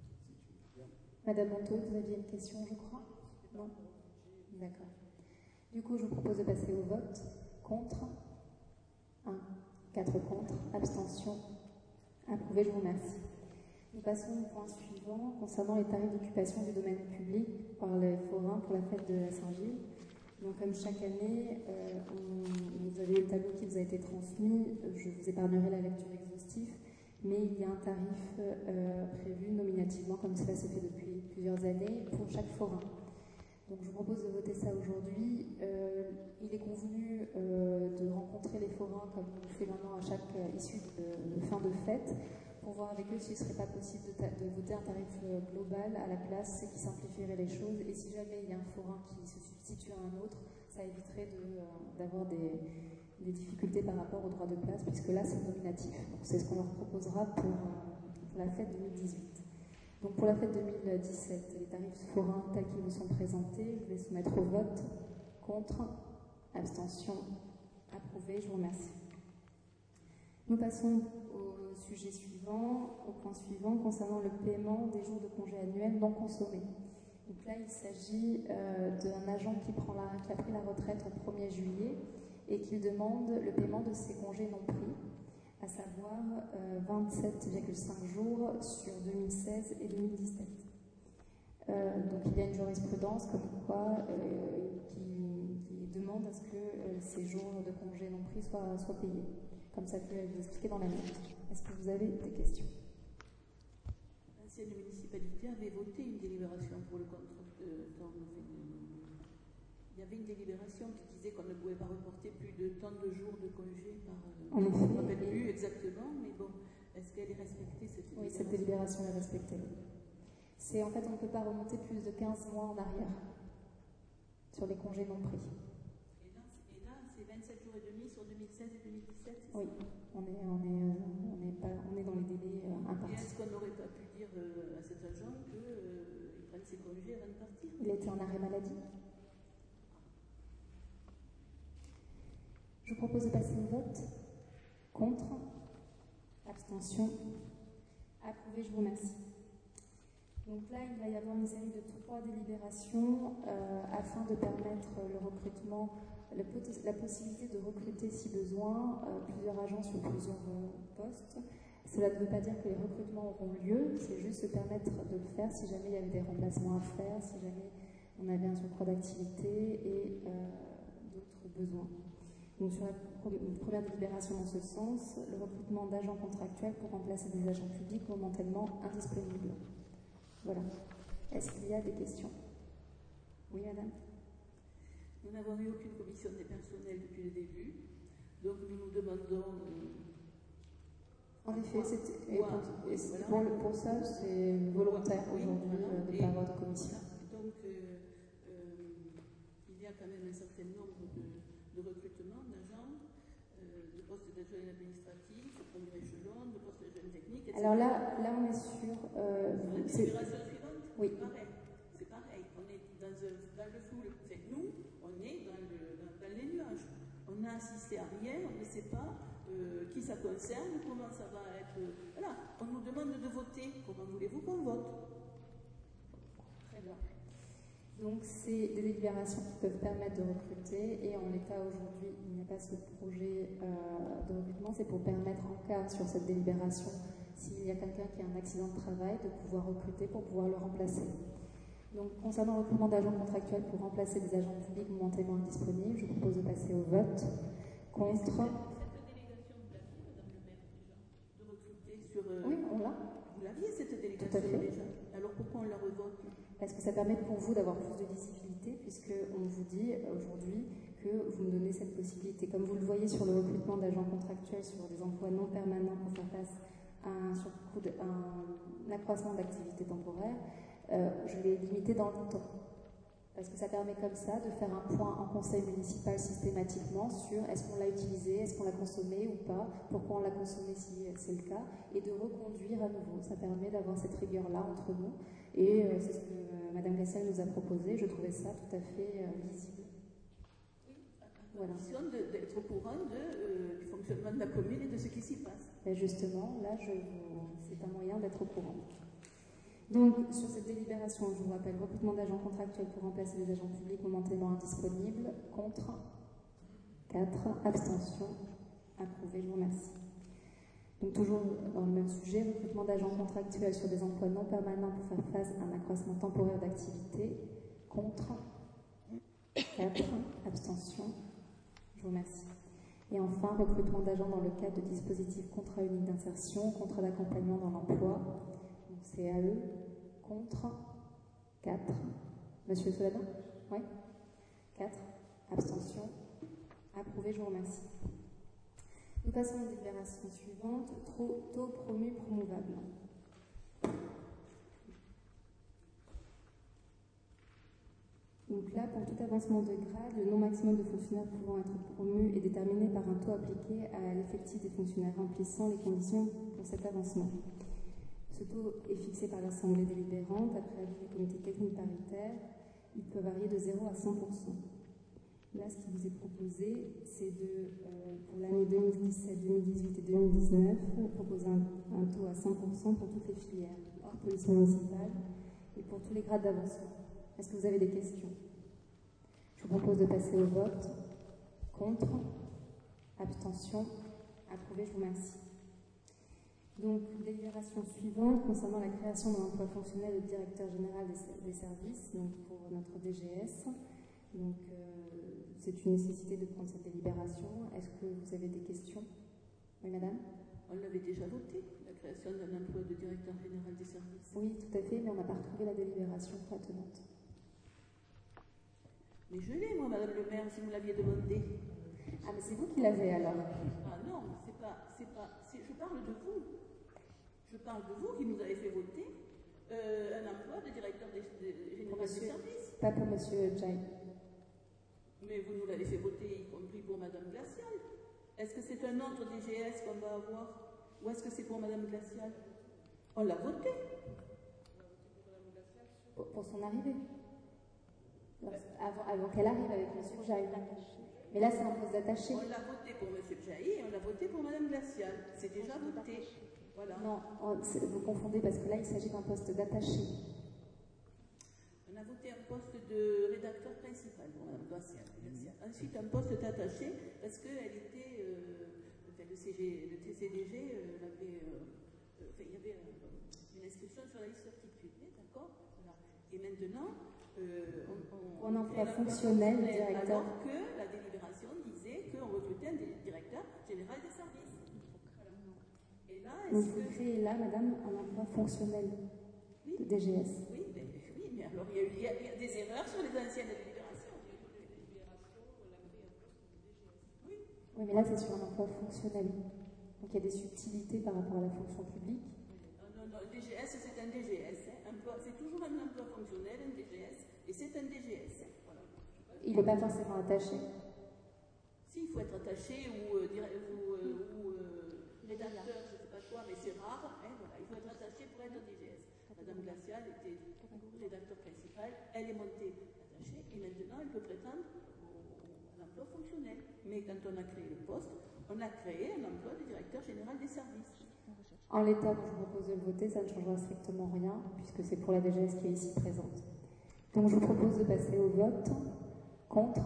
Speaker 1: Madame Monteau, vous aviez une question, je crois? Non? D'accord. Du coup, je vous propose de passer au vote. Contre? 1. 4 contre. Abstention? Approuvé, je vous remercie. Nous passons au point suivant concernant les tarifs d'occupation du domaine public par les forains pour la fête de la Saint-Gilles. Donc, comme chaque année, vous avez le tableau qui vous a été transmis. Je vous épargnerai la lecture exhaustive, mais il y a un tarif prévu nominativement, comme cela se fait depuis plusieurs années, pour chaque forain. Donc, je vous propose de voter ça aujourd'hui. Il est convenu de rencontrer les forains, comme on le fait maintenant à chaque issue de fin de fête, pour voir avec eux s'il ne serait pas possible de voter un tarif global à la place, ce qui simplifierait les choses. Et si jamais il y a un forain qui se substitue à un autre, ça éviterait d'avoir des difficultés par rapport au droit de place, puisque là c'est nominatif. Donc c'est ce qu'on leur proposera pour la fête 2018. Donc pour la fête 2017, les tarifs forains tels qu'ils vous sont présentés, je vais soumettre au vote. Contre, abstention, approuvé, je vous remercie. Nous passons au sujet suivant, au point suivant, concernant le paiement des jours de congé annuels non consommés. Donc là, il s'agit d'un agent qui a pris la retraite au 1er juillet et qui demande le paiement de ses congés non pris, à savoir 27,5 jours sur 2016 et 2017. Donc il y a une jurisprudence comme quoi qui demande à ce que ces jours de congés non pris soient payés, comme ça peut être expliqué dans la note. Est-ce que vous avez des questions?
Speaker 4: L'ancienne municipalité avait voté une délibération pour le contre. Il y avait une délibération qui disait qu'on ne pouvait pas reporter plus de tant de jours de congés par.
Speaker 1: En effet.
Speaker 4: Je ne me rappelle plus exactement, mais bon, est-ce qu'elle est respectée cette délibération?
Speaker 1: Oui, cette délibération est respectée. C'est en fait, on ne peut pas remonter plus de 15 mois en arrière sur les congés non pris.
Speaker 4: Et là c'est 27 jours et demi sur 2016 et 2017.
Speaker 1: Oui, on est dans les délais impartis.
Speaker 4: Et est-ce qu'on n'aurait pas pu dire à cet agent qu'il prenne ses congés avant de partir?
Speaker 1: Il était en arrêt maladie. Je vous propose de passer au vote. Contre? Abstention? Approuvé, je vous remercie. Donc là, il va y avoir une série de 3 délibérations afin de permettre le recrutement, la possibilité de recruter si besoin plusieurs agents sur plusieurs postes. Cela ne veut pas dire que les recrutements auront lieu, c'est juste se permettre de le faire si jamais il y avait des remplacements à faire, si jamais on avait un surcroît d'activité et d'autres besoins. Donc sur la première délibération dans ce sens, le recrutement d'agents contractuels pour remplacer des agents publics momentanément indisponibles. Voilà. Est-ce qu'il y a des questions? Oui, madame?
Speaker 4: Nous n'avons eu aucune commission des personnels depuis le début, donc nous nous demandons...
Speaker 1: En effet, pour ça, c'est volontaire aujourd'hui de ne pas avoir de commission.
Speaker 4: Voilà. Donc, il y a quand même un certain nombre de recrutements d'agents, de postes d'agents administratifs, de premier échelon, de postes d'agents techniques, etc.
Speaker 1: Alors là on est sur...
Speaker 4: la délibération suivante,
Speaker 1: oui.
Speaker 4: C'est pareil. On est dans le flou. Nous, on est dans les nuages. On n'a assisté à rien, on ne sait pas qui ça concerne, comment ça va être... Voilà, on nous demande de voter. Comment voulez-vous qu'on vote?
Speaker 1: Très bien. Donc, c'est des délibérations qui peuvent permettre de recruter et en l'état aujourd'hui, il n'y a pas ce projet de recrutement. C'est pour permettre en cas sur cette délibération, s'il y a quelqu'un qui a un accident de travail, de pouvoir recruter pour pouvoir le remplacer. Donc, concernant le recrutement d'agents contractuels pour remplacer des agents publics momentanément indisponibles, je propose de passer au vote. Contre... Oui, on l'a.
Speaker 4: Vous l'aviez cette délégation
Speaker 1: Tout à fait.
Speaker 4: déjà. Alors pourquoi on la revote?
Speaker 1: Parce que ça permet pour vous d'avoir plus de visibilité, puisqu'on vous dit aujourd'hui que vous me donnez cette possibilité. Comme vous le voyez sur le recrutement d'agents contractuels sur des emplois non permanents pour faire face à un accroissement d'activité temporaire, je l'ai limité dans le temps. Parce que ça permet comme ça de faire un point en conseil municipal systématiquement sur est-ce qu'on l'a utilisé, est-ce qu'on l'a consommé ou pas, pourquoi on l'a consommé si c'est le cas, et de reconduire à nouveau. Ça permet d'avoir cette rigueur-là entre nous. Et c'est ce que Mme Gassel nous a proposé. Je trouvais ça tout à fait lisible.
Speaker 4: Voilà. D'être au courant du fonctionnement de la commune et de ce qui s'y passe.
Speaker 1: Et justement, là, c'est un moyen d'être au courant. Donc, sur cette délibération, je vous rappelle, recrutement d'agents contractuels pour remplacer les agents publics momentanément indisponibles. Contre 4. Abstention. Approuvé. Je vous remercie. Donc, toujours dans le même sujet, recrutement d'agents contractuels sur des emplois non permanents pour faire face à un accroissement temporaire d'activité. Contre 4. Abstention. Je vous remercie. Et enfin, recrutement d'agents dans le cadre de dispositifs contrat unique d'insertion, contrat d'accompagnement dans l'emploi. Donc, CAE. Contre 4. Monsieur Soladin? Oui. 4. Abstention. Approuvé. Je vous remercie. Nous passons aux délibérations suivantes. Taux promu promouvable. Donc là, pour tout avancement de grade, le nombre maximum de fonctionnaires pouvant être promus est déterminé par un taux appliqué à l'effectif des fonctionnaires remplissant les conditions pour cet avancement. Ce taux est fixé par l'Assemblée délibérante après avis du comité technique paritaire. Il peut varier de 0 à 100%. Là, ce qui vous est proposé, c'est pour l'année 2017, 2018 et 2019, proposer un taux à 100% pour toutes les filières, hors police municipale, et pour tous les grades d'avancement. Est-ce que vous avez des questions? Je vous propose de passer au vote. Contre? Abstention? Approuvé, je vous remercie. Donc, délibération suivante concernant la création d'un emploi fonctionnel de directeur général des services, donc pour notre DGS. Donc, c'est une nécessité de prendre cette délibération. Est-ce que vous avez des questions? Oui, madame?
Speaker 4: On l'avait déjà voté, la création d'un emploi de directeur général des services.
Speaker 1: Oui, tout à fait, mais on n'a pas retrouvé la délibération attenante.
Speaker 4: Mais je l'ai, moi, madame le maire, si vous l'aviez demandé.
Speaker 1: Ah, mais c'est vous qui l'avez alors?
Speaker 4: Ah non, je parle de vous. Je parle de vous qui nous avez fait voter un emploi de directeur général des services.
Speaker 1: Pas pour monsieur Jai.
Speaker 4: Mais vous nous l'avez fait voter, y compris pour madame Glacial. Est-ce que c'est un autre DGS qu'on va avoir? Ou est-ce que c'est pour madame Glacial? On l'a voté.
Speaker 1: Pour son arrivée. Avant qu'elle arrive avec monsieur Jai. Mais là, c'est un poste d'attaché.
Speaker 4: On l'a voté pour monsieur Jai et on l'a voté pour madame Glacial. C'est déjà voté. Voilà.
Speaker 1: Non, vous confondez parce que là, il s'agit d'un poste d'attaché.
Speaker 4: On a voté un poste de rédacteur principal pour mme Glacial. Ensuite, un poste d'attaché parce qu'elle était, le TCDG, il y avait une inscription sur la liste d'aptitude, d'accord? Voilà. Et maintenant,
Speaker 1: on emploi fonctionnel directeur.
Speaker 4: Alors que la délibération disait qu'on recrutait un directeur général des services. Et là,
Speaker 1: donc vous créez là, madame, un emploi fonctionnel de DGS.
Speaker 4: Oui, mais alors il y a des erreurs sur les anciennes délibérations.
Speaker 1: Oui, mais là, c'est sur un emploi fonctionnel. Donc il y a des subtilités par rapport à la fonction publique.
Speaker 4: Non, DGS, c'est un DGS. C'est toujours un emploi fonctionnel, un DGS, et c'est un DGS. Voilà.
Speaker 1: Il n'est pas forcément attaché.
Speaker 4: Si, il faut être attaché ou rédacteur, je ne sais pas quoi, mais c'est rare. Hein, voilà. Il faut être attaché pour être DGS. Madame Glacial était rédacteur principal, elle est montée attachée, et maintenant elle peut prétendre à l'emploi fonctionnel. Mais quand on a créé le poste, on a créé un emploi de directeur général des services.
Speaker 1: En l'état où je vous propose de le voter, ça ne changera strictement rien, puisque c'est pour la DGS qui est ici présente. Donc je vous propose de passer au vote. Contre?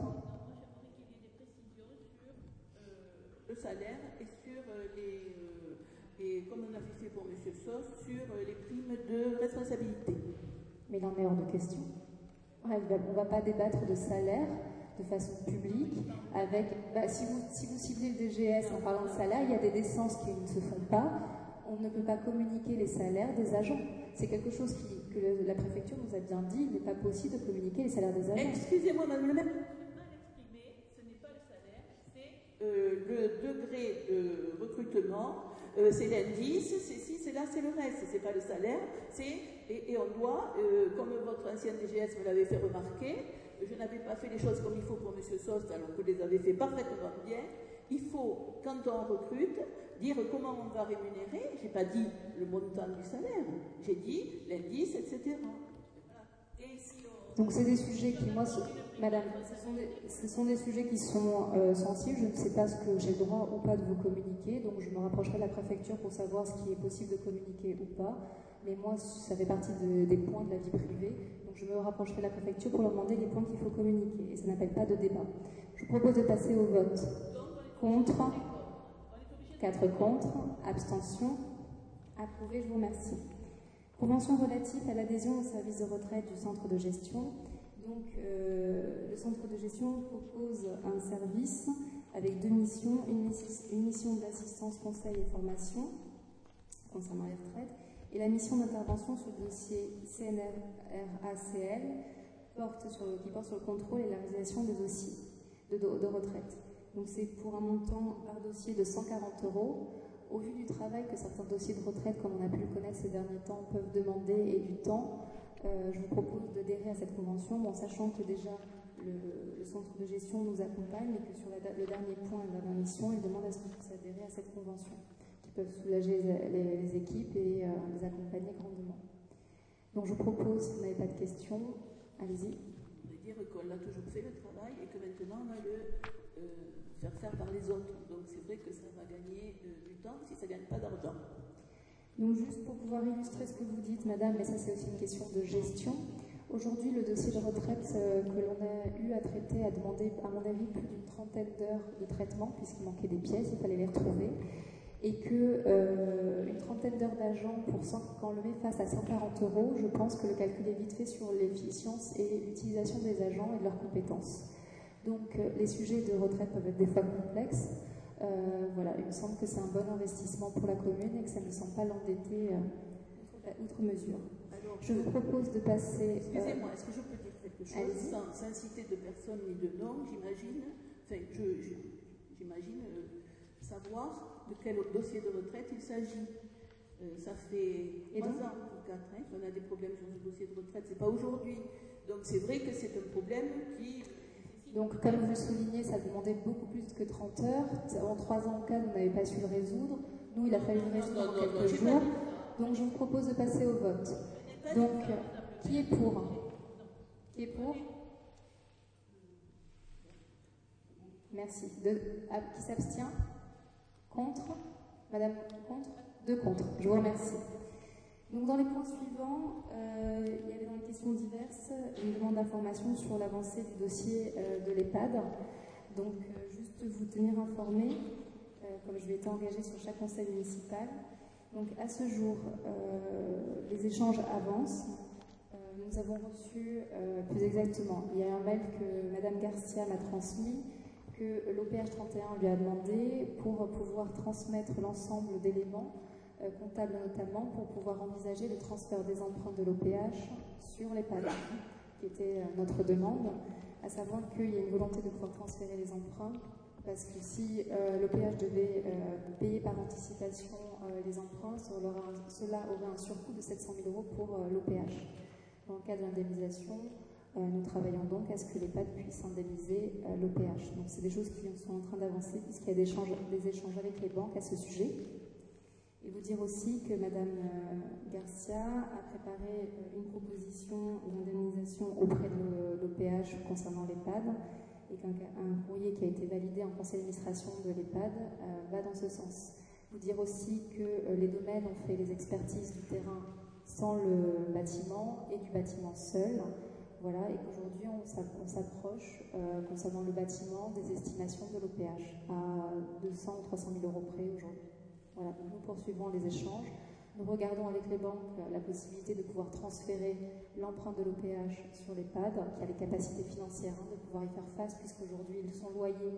Speaker 4: Le salaire et sur et comme on avait fait pour M. Sauce, sur les primes de responsabilité.
Speaker 1: Mais il en est hors de question. On ne va pas débattre de salaire de façon publique avec... si vous ciblez le DGS en parlant de salaire, il y a des décences qui ne se font pas. On ne peut pas communiquer les salaires des agents. C'est quelque chose que la préfecture nous a bien dit. Il n'est pas possible de communiquer les salaires des agents.
Speaker 4: Excusez-moi, madame le maire.
Speaker 3: Ce n'est pas le salaire, c'est...
Speaker 4: Le degré de recrutement, c'est l'indice, c'est ci, c'est là, c'est le reste. C'est pas le salaire. Et on doit, comme votre ancienne DGS me l'avait fait remarquer, je n'avais pas fait les choses comme il faut pour M. Sost, alors que je les avais fait parfaitement bien. Il faut, quand on recrute, dire comment on va rémunérer. Je n'ai pas dit le montant du salaire, j'ai dit l'indice, etc.
Speaker 1: Donc c'est des sujets qui, moi, madame, ce sont des sujets qui sont sensibles. Je ne sais pas ce que j'ai le droit ou pas de vous communiquer, donc je me rapprocherai de la préfecture pour savoir ce qui est possible de communiquer ou pas. Mais moi, ça fait partie des points de la vie privée, donc je me rapprocherai de la préfecture pour leur demander les points qu'il faut communiquer. Et ça n'appelle pas de débat. Je vous propose de passer au vote. Contre? 4 contre. Abstention? Approuvé, je vous remercie. Convention relative à l'adhésion au service de retraite du centre de gestion. Donc, le centre de gestion propose un service avec 2 missions. Une mission d'assistance, conseil et formation concernant les retraites et la mission d'intervention sur le dossier CNRACL qui porte sur le contrôle et la réalisation des dossiers de retraite. Donc, c'est pour un montant par dossier de 140 €. Au vu du travail que certains dossiers de retraite, comme on a pu le connaître ces derniers temps, peuvent demander et du temps, je vous propose d'adhérer à cette convention, sachant que déjà le centre de gestion nous accompagne et que sur le dernier point de la mission, il demande à ce qu'on puisse adhérer à cette convention, qui peuvent soulager les équipes et les accompagner grandement. Donc je vous propose, si vous n'avez pas de questions, allez-y.
Speaker 4: Je veux dire qu'on a toujours fait le travail et que maintenant on va le faire par les autres. Donc c'est vrai que ça va gagner du temps si ça ne gagne pas d'argent.
Speaker 1: Donc juste pour pouvoir illustrer ce que vous dites, madame, mais ça c'est aussi une question de gestion, Aujourd'hui, le dossier de retraite que l'on a eu à traiter a demandé, à mon avis, plus d'une trentaine d'heures de traitement, puisqu'il manquait des pièces, il fallait les retrouver. Et qu'une trentaine d'heures d'agents, quand on le met face à 140 €, je pense que le calcul est vite fait sur l'efficience et l'utilisation des agents et de leurs compétences. Donc les sujets de retraite peuvent être des fois complexes. Voilà, il me semble que c'est un bon investissement pour la commune et que ça ne me semble pas l'endetter outre mesure.
Speaker 4: Alors,
Speaker 1: je vous propose de passer...
Speaker 4: Excusez-moi, est-ce que je peux dire quelque chose sans citer de personne ni de nom, j'imagine, j'imagine savoir de quel dossier de retraite il s'agit. Ça fait 3 ans ou 4 ans qu'on a des problèmes sur ce dossier de retraite, c'est pas aujourd'hui. Donc c'est vrai que c'est un problème qui...
Speaker 1: Donc, comme vous le soulignez, ça demandait beaucoup plus que 30 heures. En 3 ans, en cas, on n'avait pas su le résoudre. Nous, il a fallu le résoudre en quelques jours. Donc, je vous propose de passer au vote. Donc, qui est pour? Qui est pour? Merci. Qui s'abstient? Contre? Madame contre? 2 contre. Je vous remercie. Donc, dans les points suivants, il y avait dans les questions diverses une demande d'information sur l'avancée du dossier de l'EHPAD. Donc, juste vous tenir informé, comme je vais être engagée sur chaque conseil municipal. Donc, à ce jour, les échanges avancent. Nous avons reçu, plus exactement, il y a un mail que Madame Garcia m'a transmis, que l'OPH 31 lui a demandé pour pouvoir transmettre l'ensemble d'éléments comptable notamment, pour pouvoir envisager le transfert des emprunts de l'OPH sur l'EHPAD, qui était notre demande, à savoir qu'il y a une volonté de pouvoir transférer les emprunts, parce que si l'OPH devait payer par anticipation les emprunts, cela aurait un surcoût de 700 000 € pour l'OPH. Dans le cas de l'indemnisation, nous travaillons donc à ce que l'EHPAD puisse indemniser l'OPH. Donc c'est des choses qui sont en train d'avancer, puisqu'il y a des échanges avec les banques à ce sujet. Et vous dire aussi que Madame Garcia a préparé une proposition d'indemnisation auprès de l'OPH concernant l'EHPAD et qu'un courrier qui a été validé en conseil d'administration de l'EHPAD va dans ce sens. Vous dire aussi que les domaines ont fait les expertises du terrain sans le bâtiment et du bâtiment seul. Voilà, et qu'aujourd'hui on s'approche concernant le bâtiment des estimations de l'OPH à 200 ou 300 000 € près aujourd'hui. Voilà, donc nous poursuivons les échanges. Nous regardons avec les banques la possibilité de pouvoir transférer l'emprunt de l'OPH sur l'EHPAD, qui a les capacités financières de pouvoir y faire face, puisqu'aujourd'hui son loyer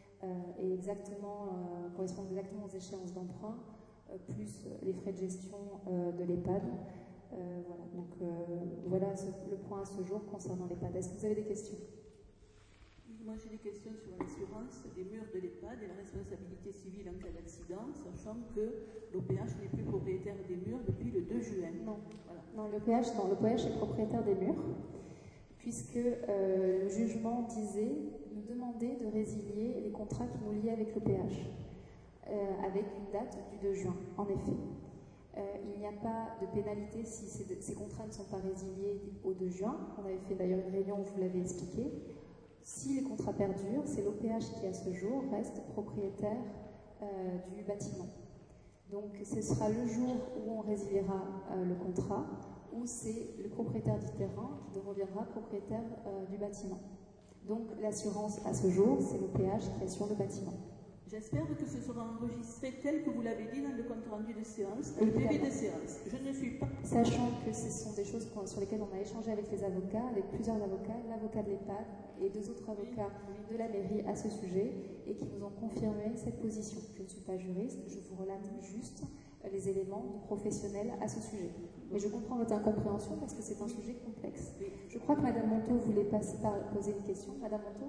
Speaker 1: correspond exactement aux échéances d'emprunt, plus les frais de gestion de l'EHPAD. Voilà, donc voilà le point à ce jour concernant l'EHPAD. Est-ce que vous avez des questions?
Speaker 4: Moi, j'ai des questions sur l'assurance des murs de l'EHPAD et la responsabilité civile en cas d'accident, sachant que l'OPH n'est plus propriétaire des murs depuis le 2 juin.
Speaker 1: Non, voilà. Non, l'OPH est propriétaire des murs, puisque le jugement nous demandait de résilier les contrats qui nous liaient avec l'OPH, avec une date du 2 juin, en effet. Il n'y a pas de pénalité si ces contrats ne sont pas résiliés au 2 juin. On avait fait d'ailleurs une réunion où je vous l'avez expliqué. Si les contrats perdurent, c'est l'OPH qui, à ce jour, reste propriétaire du bâtiment. Donc, ce sera le jour où on résiliera le contrat, où c'est le propriétaire du terrain qui deviendra propriétaire du bâtiment. Donc, l'assurance, à ce jour, c'est l'OPH qui assure le bâtiment.
Speaker 4: J'espère que ce sera enregistré tel que vous l'avez dit dans le compte-rendu de séance, le PV de séance. Je ne suis pas...
Speaker 1: Sachant que ce sont des choses sur lesquelles on a échangé avec les avocats, avec plusieurs avocats, l'avocat de l'EHPAD et 2 autres avocats de la mairie à ce sujet, et qui nous ont confirmé cette position. Je ne suis pas juriste, je vous relate juste les éléments professionnels à ce sujet. Mais je comprends votre incompréhension parce que c'est un sujet complexe. Je crois que Madame Monteau voulait poser une question. Madame Monteau?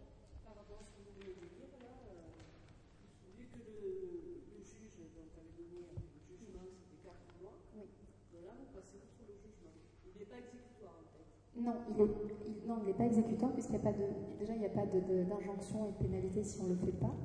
Speaker 1: Non, il n'est pas exécutant puisqu'il n'y a pas d'injonction et de pénalité si on ne le fait pas.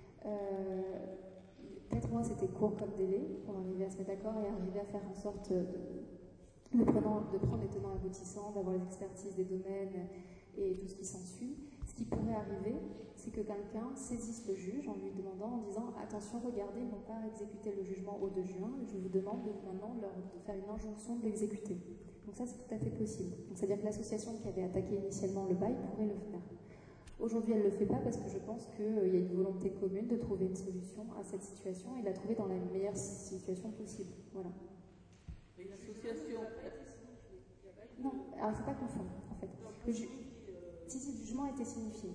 Speaker 1: 4 mois, c'était court comme délai pour arriver à se mettre d'accord et arriver à faire en sorte de prendre les tenants aboutissants, d'avoir les expertises des domaines et tout ce qui s'ensuit. Ce qui pourrait arriver, c'est que quelqu'un saisisse le juge en lui demandant, en disant « Attention, regardez, ils n'ont pas exécuté le jugement au 2 juin, je vous demande maintenant de faire une injonction de l'exécuter ». Donc ça, c'est tout à fait possible. Donc c'est-à-dire que l'association qui avait attaqué initialement le bail pourrait le faire. Aujourd'hui, elle ne le fait pas parce que je pense qu'il y a une volonté commune de trouver une solution à cette situation et la trouver dans la meilleure situation possible. Voilà.
Speaker 4: Mais l'association...
Speaker 1: Non, alors il ne faut pas confondre, en fait. Si, le jugement a été signifié.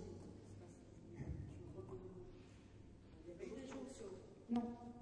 Speaker 1: Non.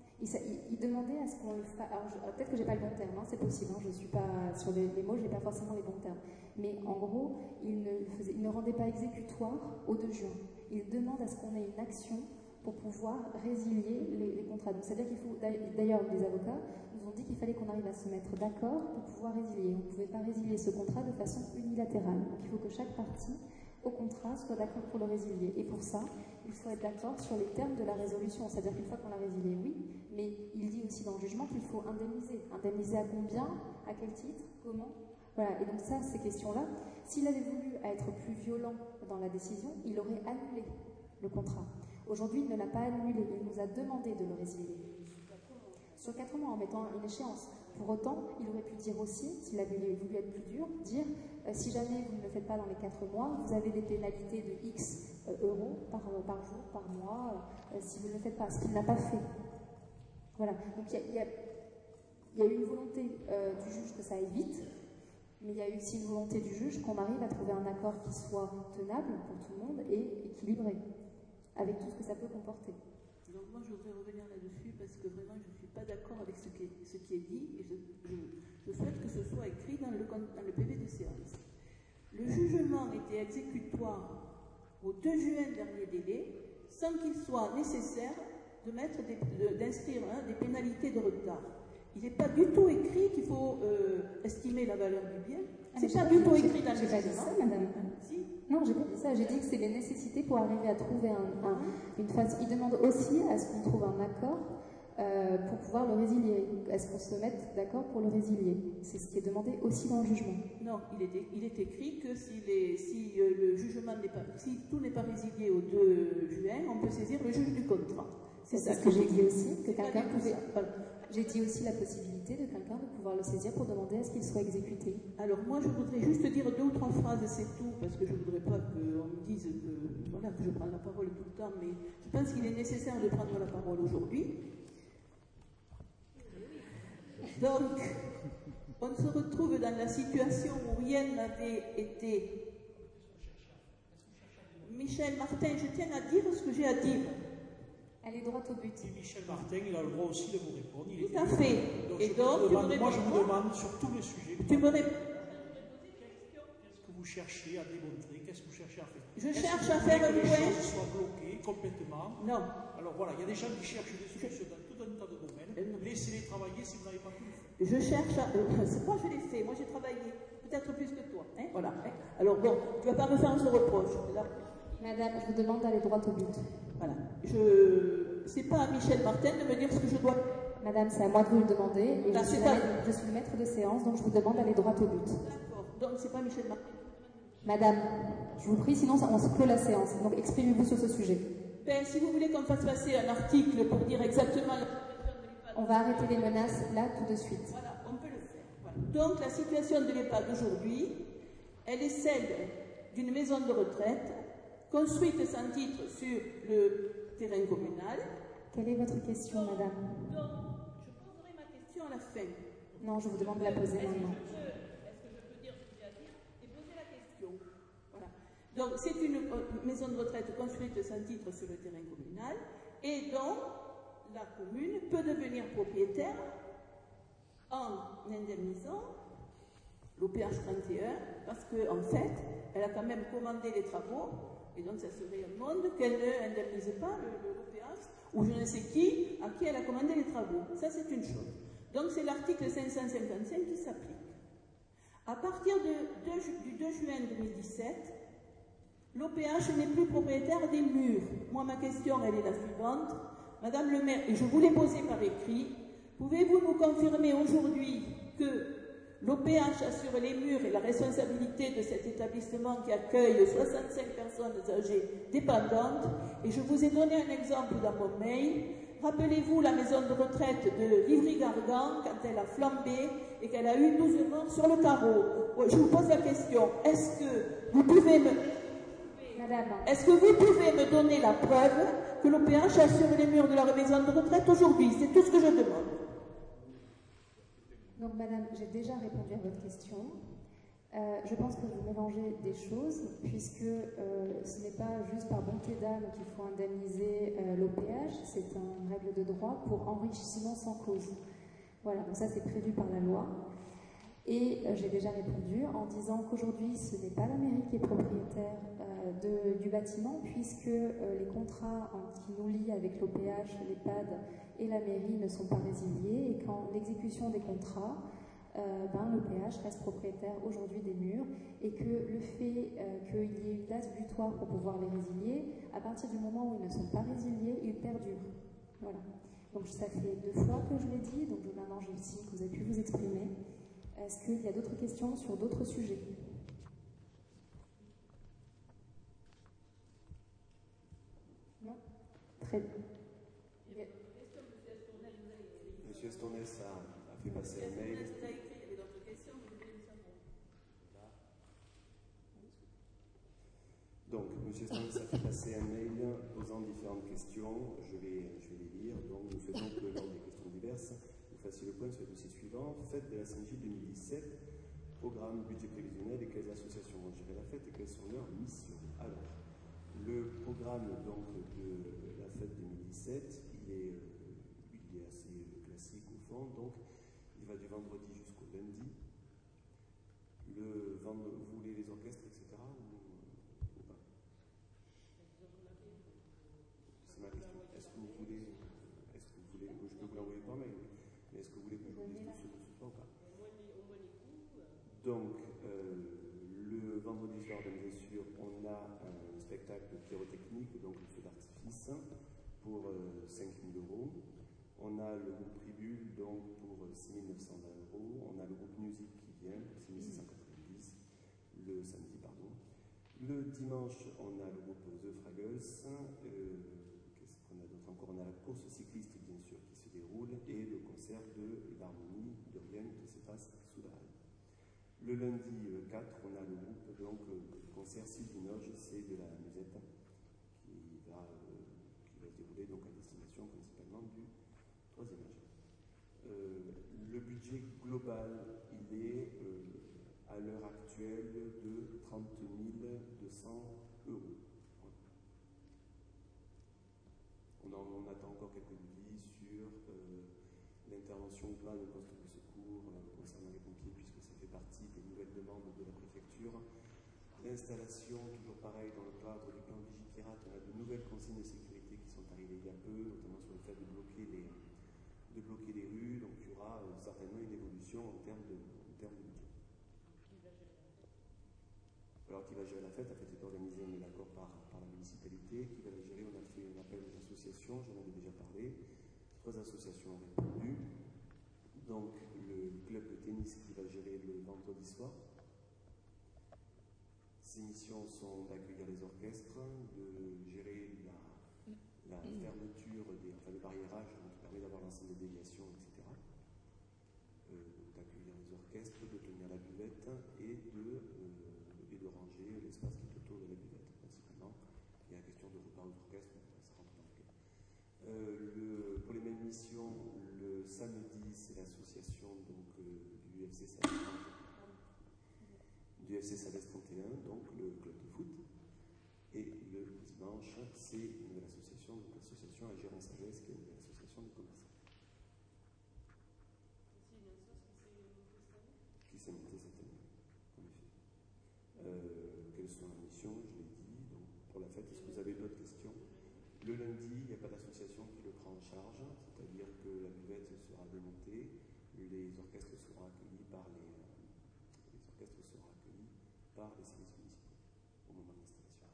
Speaker 1: Il demandait à ce qu'on le fasse. Alors peut-être que j'ai pas le bon terme, hein, c'est possible. Hein, je suis pas sur les mots, j'ai pas forcément les bons termes. Mais en gros, il ne rendait pas exécutoire au 2 juin. Il demande à ce qu'on ait une action pour pouvoir résilier les contrats. Donc c'est-à-dire qu'il faut. D'ailleurs, les avocats nous ont dit qu'il fallait qu'on arrive à se mettre d'accord pour pouvoir résilier. On ne pouvait pas résilier ce contrat de façon unilatérale. Donc il faut que chaque partie au contrat soit d'accord pour le résilier. Et pour ça, il faut être d'accord sur les termes de la résolution. C'est-à-dire qu'une fois qu'on l'a résilié, oui, mais il dit aussi dans le jugement qu'il faut indemniser. Indemniser à combien, à quel titre, comment. Voilà, et donc ça, ces questions-là, s'il avait voulu être plus violent dans la décision, il aurait annulé le contrat. Aujourd'hui, il ne l'a pas annulé, il nous a demandé de le résilier. Sur 4 mois, en mettant une échéance. Pour autant, il aurait pu dire aussi, s'il avait voulu être plus dur, dire si jamais vous ne le faites pas dans les 4 mois, vous avez des pénalités de X euros par jour, par mois, si vous ne le faites pas, ce qu'il n'a pas fait. Voilà, donc il y a eu une volonté du juge que ça aille vite, mais il y a eu aussi une volonté du juge qu'on arrive à trouver un accord qui soit tenable pour tout le monde et équilibré, avec tout ce que ça peut comporter.
Speaker 4: Donc moi, je voudrais revenir là-dessus parce que vraiment, je ne suis pas d'accord avec ce qui est dit et je souhaite que ce soit écrit dans le PV de séance. Le jugement était exécutoire au 2 juin dernier délai sans qu'il soit nécessaire d'inscrire des pénalités de retard. Il n'est pas du tout écrit qu'il faut estimer la valeur du bien. C'est pas du tout écrit dans le jugement.
Speaker 1: J'ai pas dit ça, madame.
Speaker 4: Si.
Speaker 1: Non, j'ai pas dit ça. J'ai dit que c'est les nécessités pour arriver à trouver une phase. Il demande aussi à ce qu'on trouve un accord pour pouvoir le résilier. Est-ce qu'on se mette d'accord pour le résilier? C'est ce qui est demandé aussi dans le jugement.
Speaker 4: Non, il est écrit que si le jugement n'est pas, si tout n'est pas résilié au 2 juin, on peut saisir le juge du contrat.
Speaker 1: C'est ce que j'ai dit aussi, que quelqu'un pouvait. J'ai dit aussi la possibilité de quelqu'un de pouvoir le saisir pour demander à ce qu'il soit exécuté.
Speaker 4: Alors moi, je voudrais juste dire 2 ou 3 phrases, c'est tout, parce que je ne voudrais pas qu'on me dise que je prends la parole tout le temps, mais je pense qu'il est nécessaire de prendre la parole aujourd'hui. Donc, on se retrouve dans la situation où rien n'avait été... Michel Martin, je tiens à dire ce que j'ai à dire.
Speaker 1: Elle est droite au but.
Speaker 8: Et Michel Martin, il a le droit aussi de vous répondre.
Speaker 4: Tout à fait.
Speaker 8: Donc, moi, je vous demande sur tous les sujets.
Speaker 4: Tu me réponds.
Speaker 8: Qu'est-ce que vous cherchez à démontrer? Qu'est-ce que vous cherchez à faire?
Speaker 4: Je cherche à faire un point.
Speaker 8: Que les choses soient bloquées complètement.
Speaker 4: Non.
Speaker 8: Alors voilà, il y a des gens qui cherchent des solutions dans tout un tas de domaines. Laissez-les travailler si vous n'avez pas tout fait.
Speaker 4: Je cherche à... c'est pas je l'ai fait. Moi, j'ai travaillé. Peut-être plus que toi. Hein, voilà. Hein. Alors bon, tu ne vas pas me faire ce reproche. Là.
Speaker 1: Madame, je vous demande d'aller droit au but.
Speaker 4: Voilà. C'est pas à Michel Martin de me dire ce que je dois.
Speaker 1: Madame, c'est à moi de vous le demander. Et je suis le maître de séance, donc je vous demande d'aller droit au but.
Speaker 4: D'accord. Donc c'est pas Michel Martin.
Speaker 1: Madame, je vous prie, sinon on se clôt la séance. Donc exprimez-vous sur ce sujet.
Speaker 4: Ben, si vous voulez qu'on fasse passer un article pour dire exactement...
Speaker 1: On va arrêter les menaces là tout de suite.
Speaker 4: Voilà, on peut le faire. Voilà. Donc la situation de l'EHPAD aujourd'hui, elle est celle d'une maison de retraite construite sans titre sur le terrain communal.
Speaker 1: Quelle est votre question, madame?
Speaker 4: Donc, je poserai ma question à la fin.
Speaker 1: Non, je vous demande de la poser maintenant.
Speaker 3: Est-ce que je peux dire ce que j'ai à dire et poser la question?
Speaker 4: Voilà. Donc, c'est une maison de retraite construite sans titre sur le terrain communal et dont la commune peut devenir propriétaire en indemnisant l'OPH 31 parce qu'en fait, elle a quand même commandé les travaux et donc ça serait un monde qu'elle ne indemnise pas l'OPH ou je ne sais qui, à qui elle a commandé les travaux. Ça, c'est une chose. Donc, c'est l'article 555 qui s'applique. À partir du 2 juin 2017, l'OPH n'est plus propriétaire des murs. Moi, ma question, elle est la suivante. Madame le maire, et je vous l'ai posée par écrit, pouvez-vous nous confirmer aujourd'hui que l'OPH assure les murs et la responsabilité de cet établissement qui accueille 65 personnes âgées dépendantes? Et je vous ai donné un exemple dans mon mail. Rappelez-vous la maison de retraite de Livry-Gargan quand elle a flambé et qu'elle a eu 12 morts sur le carreau. Je vous pose la question, est-ce que vous pouvez me donner la preuve que l'OPH assure les murs de leur maison de retraite aujourd'hui? C'est tout ce que je demande.
Speaker 1: Donc, madame, j'ai déjà répondu à votre question. Je pense que vous mélangez des choses, puisque ce n'est pas juste par bonté d'âme qu'il faut indemniser l'OPH, c'est une règle de droit pour enrichissement sans cause. Voilà, donc ça c'est prévu par la loi. Et j'ai déjà répondu en disant qu'aujourd'hui ce n'est pas la mairie qui est propriétaire du bâtiment, puisque les contrats qui nous lient avec l'OPH, l'EHPAD et la mairie ne sont pas résiliés, et qu'en l'exécution des contrats, l'OPH reste propriétaire aujourd'hui des murs, et que le fait qu'il y ait une date butoir pour pouvoir les résilier, à partir du moment où ils ne sont pas résiliés, ils perdurent. Voilà. Donc ça fait 2 fois que je l'ai dit, donc maintenant j'ai ici que vous avez pu vous exprimer. Est-ce qu'il y a d'autres questions sur d'autres sujets? Non? Très bien.
Speaker 7: Monsieur Estornès a fait passer un mail. Donc, M. Estornès a fait passer un mail posant différentes questions. Je vais les lire. Donc, nous souhaitons que lors des questions diverses, vous fassiez le point sur le dossier suivant. Fête de la Saint-Gilles 2017, programme, budget prévisionnel et quelles associations vont gérer la fête et quelles sont leurs missions. Alors, le programme donc, de la fête 2017, il est assez classique au fond. Donc, il va du vendredi jusqu'au lundi. Vous voulez les orchestres, etc. ou pas? C'est ma question. Est-ce que vous voulez, je peux vous l'envoyer par mail, oui. Mais est-ce que vous voulez que je vous dise tout ce soir ou pas? Donc, le vendredi soir, bien sûr, on a un spectacle pyrotechnique, donc le feu d'artifice, pour 5 000 €. On a le groupe Tribule, donc pour 6 920 €. On a le groupe Music qui vient pour 6 690 le samedi, pardon. Le dimanche, on a le groupe The Fraggles. Qu'est-ce qu'on a d'autre encore? On a la course cycliste, bien sûr, qui se déroule, et le concert de l'harmonie de Rien qui se passe sous la halle. Le lundi 4, on a le groupe, donc, concert Sylvinoge, c'est de la musette, qui va se dérouler donc, à destination principalement du 3e âge. Le budget global, il est à l'heure actuelle de 30 200 €. On attend encore quelques devis sur l'intervention ou pas d'un poste de secours concernant les pompiers, puisque ça fait partie des nouvelles demandes de la préfecture. L'installation, toujours pareil, dans le cadre du plan Vigipirate, on a de nouvelles consignes de sécurité qui sont arrivées il y a peu, notamment sur le fait de bloquer les rues, donc il y aura certainement une évolution en termes de budget. Alors, qui va gérer la fête? La fête est organisée, on est d'accord, par la municipalité. Qui va la gérer? On a fait un appel aux associations, j'en avais déjà parlé. 3 associations ont répondu. Donc, le club de tennis qui va gérer le vendredi soir. Ses missions sont d'accueillir les orchestres, de gérer la fermeture, le barriérage, qui permet d'avoir l'ensemble des déviations, etc. D'accueillir les orchestres, de tenir la buvette et de ranger l'espace qui est autour de la buvette, principalement. Il y a la question de repas aux orchestres, ça rentre dans le cas. Pour les mêmes missions, le samedi, c'est l'association du FC Salès 31, donc le club de foot. Et le dimanche, c'est une nouvelle association, donc l'association à Gérance Sagesse, qui est une nouvelle association de commerçants. Qui s'est montée cette année, en effet. Quelles sont les missions? Je l'ai dit. Donc, pour la fête, est-ce que vous avez d'autres questions? Le lundi, il n'y a pas d'association qui le prend en charge, c'est-à-dire que la buvette sera démontée, les orchestres seront accueillis par les services municipaux au moment de l'installation.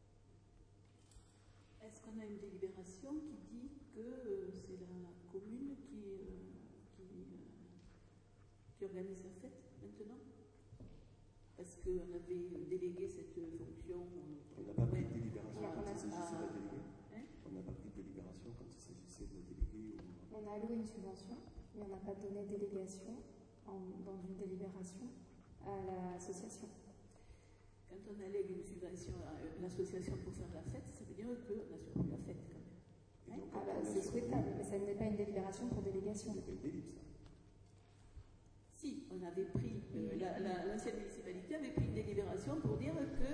Speaker 4: Est-ce qu'on a une délibération qui dit que c'est la commune qui organise la fête maintenant? Parce qu'on avait délégué cette fonction.
Speaker 7: On n'a pas pris de délibération. On n'a pas pris de délibération quand il s'agissait de déléguer ou...
Speaker 1: On a alloué une subvention, mais on n'a pas donné délégation dans une délibération à l'association.
Speaker 4: Quand on allègue une subvention à l'association pour faire la fête, ça veut dire qu'on n'assure plus la fête quand même.
Speaker 7: Donc,
Speaker 1: c'est souhaitable, mais ça n'est pas une délibération pour délégation.
Speaker 7: C'est pas une délib, ça.
Speaker 4: Si, on avait pris, l'ancienne municipalité avait pris une délibération pour dire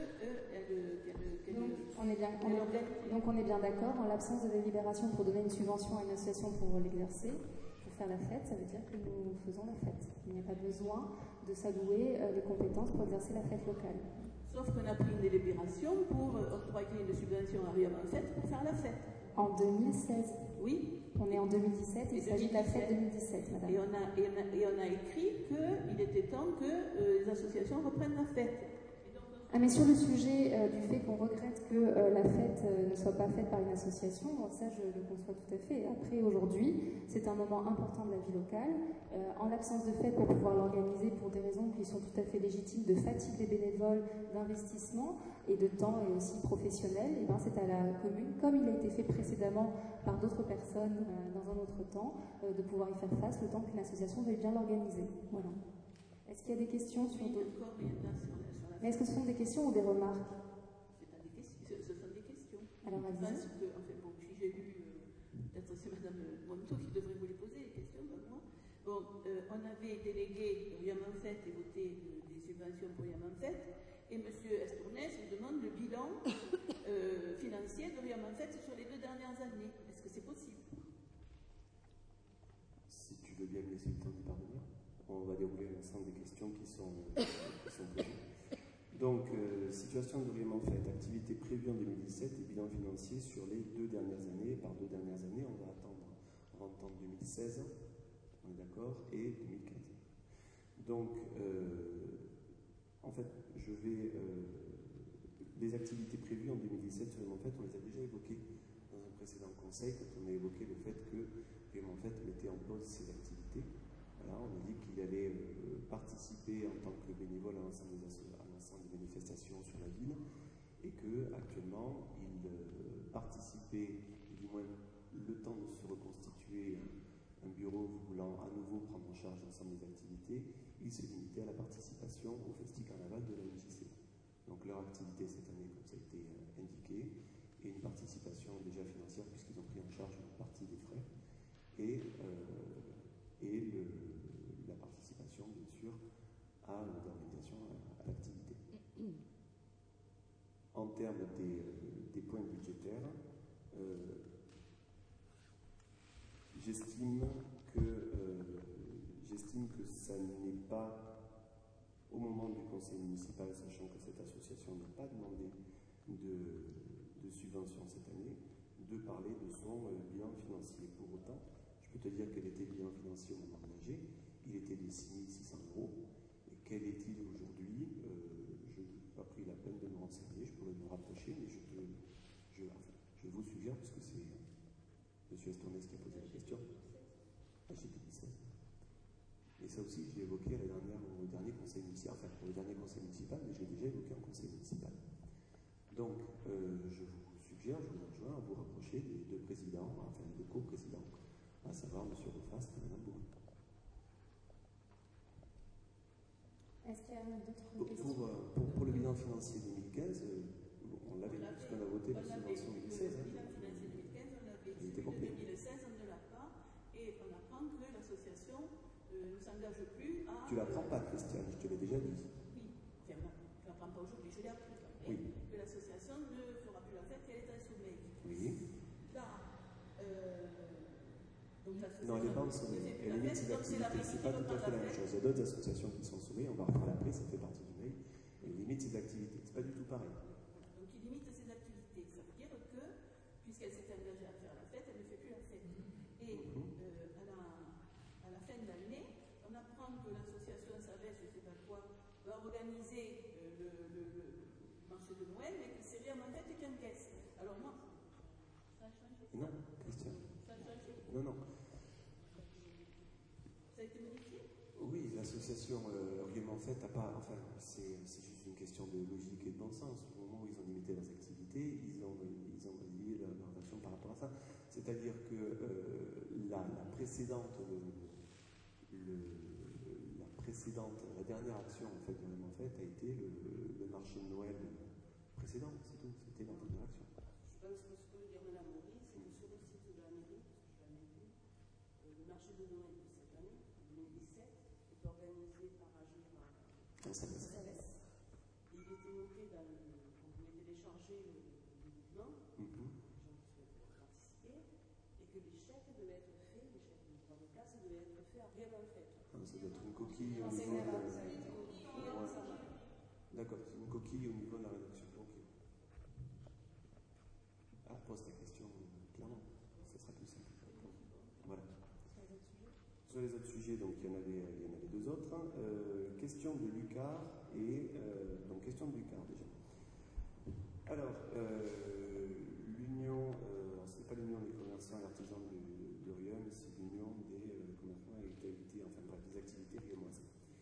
Speaker 1: donc on est bien d'accord, en l'absence de délibération pour donner une subvention à une association pour l'exercer, pour faire la fête, ça veut dire que nous faisons la fête. Il n'y a pas besoin de s'allouer les compétences pour exercer la fête locale.
Speaker 4: Sauf qu'on a pris une délibération pour octroyer une subvention à Riom en fête pour faire la fête.
Speaker 1: En 2016.
Speaker 4: Oui.
Speaker 1: On est en 2017, il s'agit de la fête 2017, madame.
Speaker 4: Et on a écrit qu'il était temps que les associations reprennent la fête.
Speaker 1: Ah, mais sur le sujet du fait qu'on regrette que la fête ne soit pas faite par une association, ça je le conçois tout à fait. Après, aujourd'hui, c'est un moment important de la vie locale. En l'absence de fête, pour pouvoir l'organiser pour des raisons qui sont tout à fait légitimes, de fatigue des bénévoles, d'investissement et de temps et aussi professionnel, et ben c'est à la commune, comme il a été fait précédemment par d'autres personnes dans un autre temps, de pouvoir y faire face le temps qu'une association veuille bien l'organiser. Voilà. Est-ce qu'il y a des questions sur d'autres? Mais est-ce que ce sont des questions ou des remarques?
Speaker 4: Ce sont des questions.
Speaker 1: Alors,
Speaker 4: je pense que, enfin bon, si j'ai lu, peut-être c'est Mme Monto qui devrait vous les poser, les questions, pas moi. Bon, on avait délégué Riom en fête et voté des subventions pour Riom en fête, et M. Estournès vous demande le bilan financier de Riom en fête sur les 2 dernières années. Est-ce que c'est possible?
Speaker 7: Si tu veux bien me laisser le temps d'y parvenir, on va dérouler l'ensemble des questions qui sont posées. Donc, situation de Riom en fête, activité prévue en 2017 et bilan financier sur les 2 dernières années. Par 2 dernières années, on va entendre 2016, on est d'accord, et 2015. Donc, en fait, les activités prévues en 2017 sur Riom en fête, on les a déjà évoquées dans un précédent conseil, quand on a évoqué le fait que Riom en fait mettait en pause ses activités. Voilà, on a dit qu'il allait participer en tant que bénévole à l'ensemble des manifestations sur la ville et qu'actuellement il participait, du moins le temps de se reconstituer un bureau voulant à nouveau prendre en charge l'ensemble des activités, il s'est limité à la participation au Festi Carnaval de la MJC. Donc leur activité cette année, comme ça a été indiqué, et une participation déjà financière puisqu'ils ont pris en charge une partie des frais et la participation bien sûr à l'organisation, à l'activité. En termes des points budgétaires, j'estime que ça n'est pas, au moment du conseil municipal, sachant que cette association n'a pas demandé de subvention cette année, de parler de son bilan financier. Pour autant, je peux te dire quel était le bilan financier au moment engagé. Il était de 6 600 €. Et quel est-il aujourd'hui? Je n'ai pas pris la peine de me renseigner, je pourrais me rapprocher, mais je vous suggère, puisque c'est M. Estournès qui a posé la question. J'ai dit 16. Et ça aussi, je l'ai évoqué au dernier conseil municipal, enfin pour le dernier conseil municipal, mais je l'ai déjà évoqué en conseil municipal. Donc, je vous suggère, je vous enjoins à vous rapprocher des 2 présidents, enfin des 2 co-présidents, à savoir M. Refast et Mme Bourg.
Speaker 1: Est-ce qu'il y a d'autres questions?
Speaker 7: Pour le bilan financier 2015, on l'avait, puisqu'on a voté la subvention 2016.
Speaker 4: Le bilan financier 2015, on l'avait.
Speaker 7: Il était complet.
Speaker 4: 2016, on ne l'a pas, et on apprend que l'association ne s'engage plus à...
Speaker 7: Tu l'apprends pas, Christiane, je te l'ai déjà dit.
Speaker 4: Oui, enfin bon, je ne l'apprends pas aujourd'hui, je l'ai appris.
Speaker 7: Oui.
Speaker 4: Que l'association ne fera plus la fête qu'elle est en sommeil.
Speaker 7: Oui.
Speaker 4: Là, donc
Speaker 7: non, elle n'est pas en sommeil. Elle limite ses activités. Ce n'est pas tout à fait la même chose. Il y a d'autres associations qui sont en sommeil, on va reprendre après, ça fait partie du mail. Elle limite ses activités. Ce n'est pas du tout pareil.
Speaker 4: Donc il limite ses activités. Ça veut dire que, puisqu'elle s'est engagée à faire la fête, elle ne fait plus la fête. Et à la fin de l'année, on apprend que l'association Savès, je ne sais pas quoi, va organiser le marché de Noël, mais que c'est rien en fait et qu'un caisse. Alors moi, ça a changé.
Speaker 7: Non, Christian.
Speaker 4: Ça a changé.
Speaker 7: Non.
Speaker 4: Ça a été modifié?
Speaker 7: Oui, l'association Riom en fête n'a pas. Enfin, c'est juste une question de logique et de bon sens. Au moment où ils ont limité leurs activités, ils ont validé leur action par rapport à ça. C'est-à-dire que la dernière action en fait, vraiment faite a été le marché de Noël précédent, c'est tout, c'était la dernière action.
Speaker 2: Je pense que ce que veut dire Mme Maury, c'est que sur le site de la mairie, parce que je l'ai vu, le marché de Noël de cette année, 2017, est organisé par Agir
Speaker 7: Dans sa base.
Speaker 2: Il était noté dans le. Quand vous avez téléchargé le document, les gens qui souhaitaient participer, et que les chèques devaient être faits, les chèques de droit de place devaient être faits à rien en fait.
Speaker 7: Ça doit être une coquille au niveau de D'accord, c'est une coquille au niveau de la rédaction. Okay. Ah, pose ta question clairement, ça sera plus simple. Voilà. Sur les autres sujets, donc il y en avait deux autres. Question de Lucas et donc question de Lucas déjà. Alors, l'union, c'est pas l'union des commerçants et artisans de Riom, c'est l'union des commerçants et activités, enfin bref, des activités riomoises.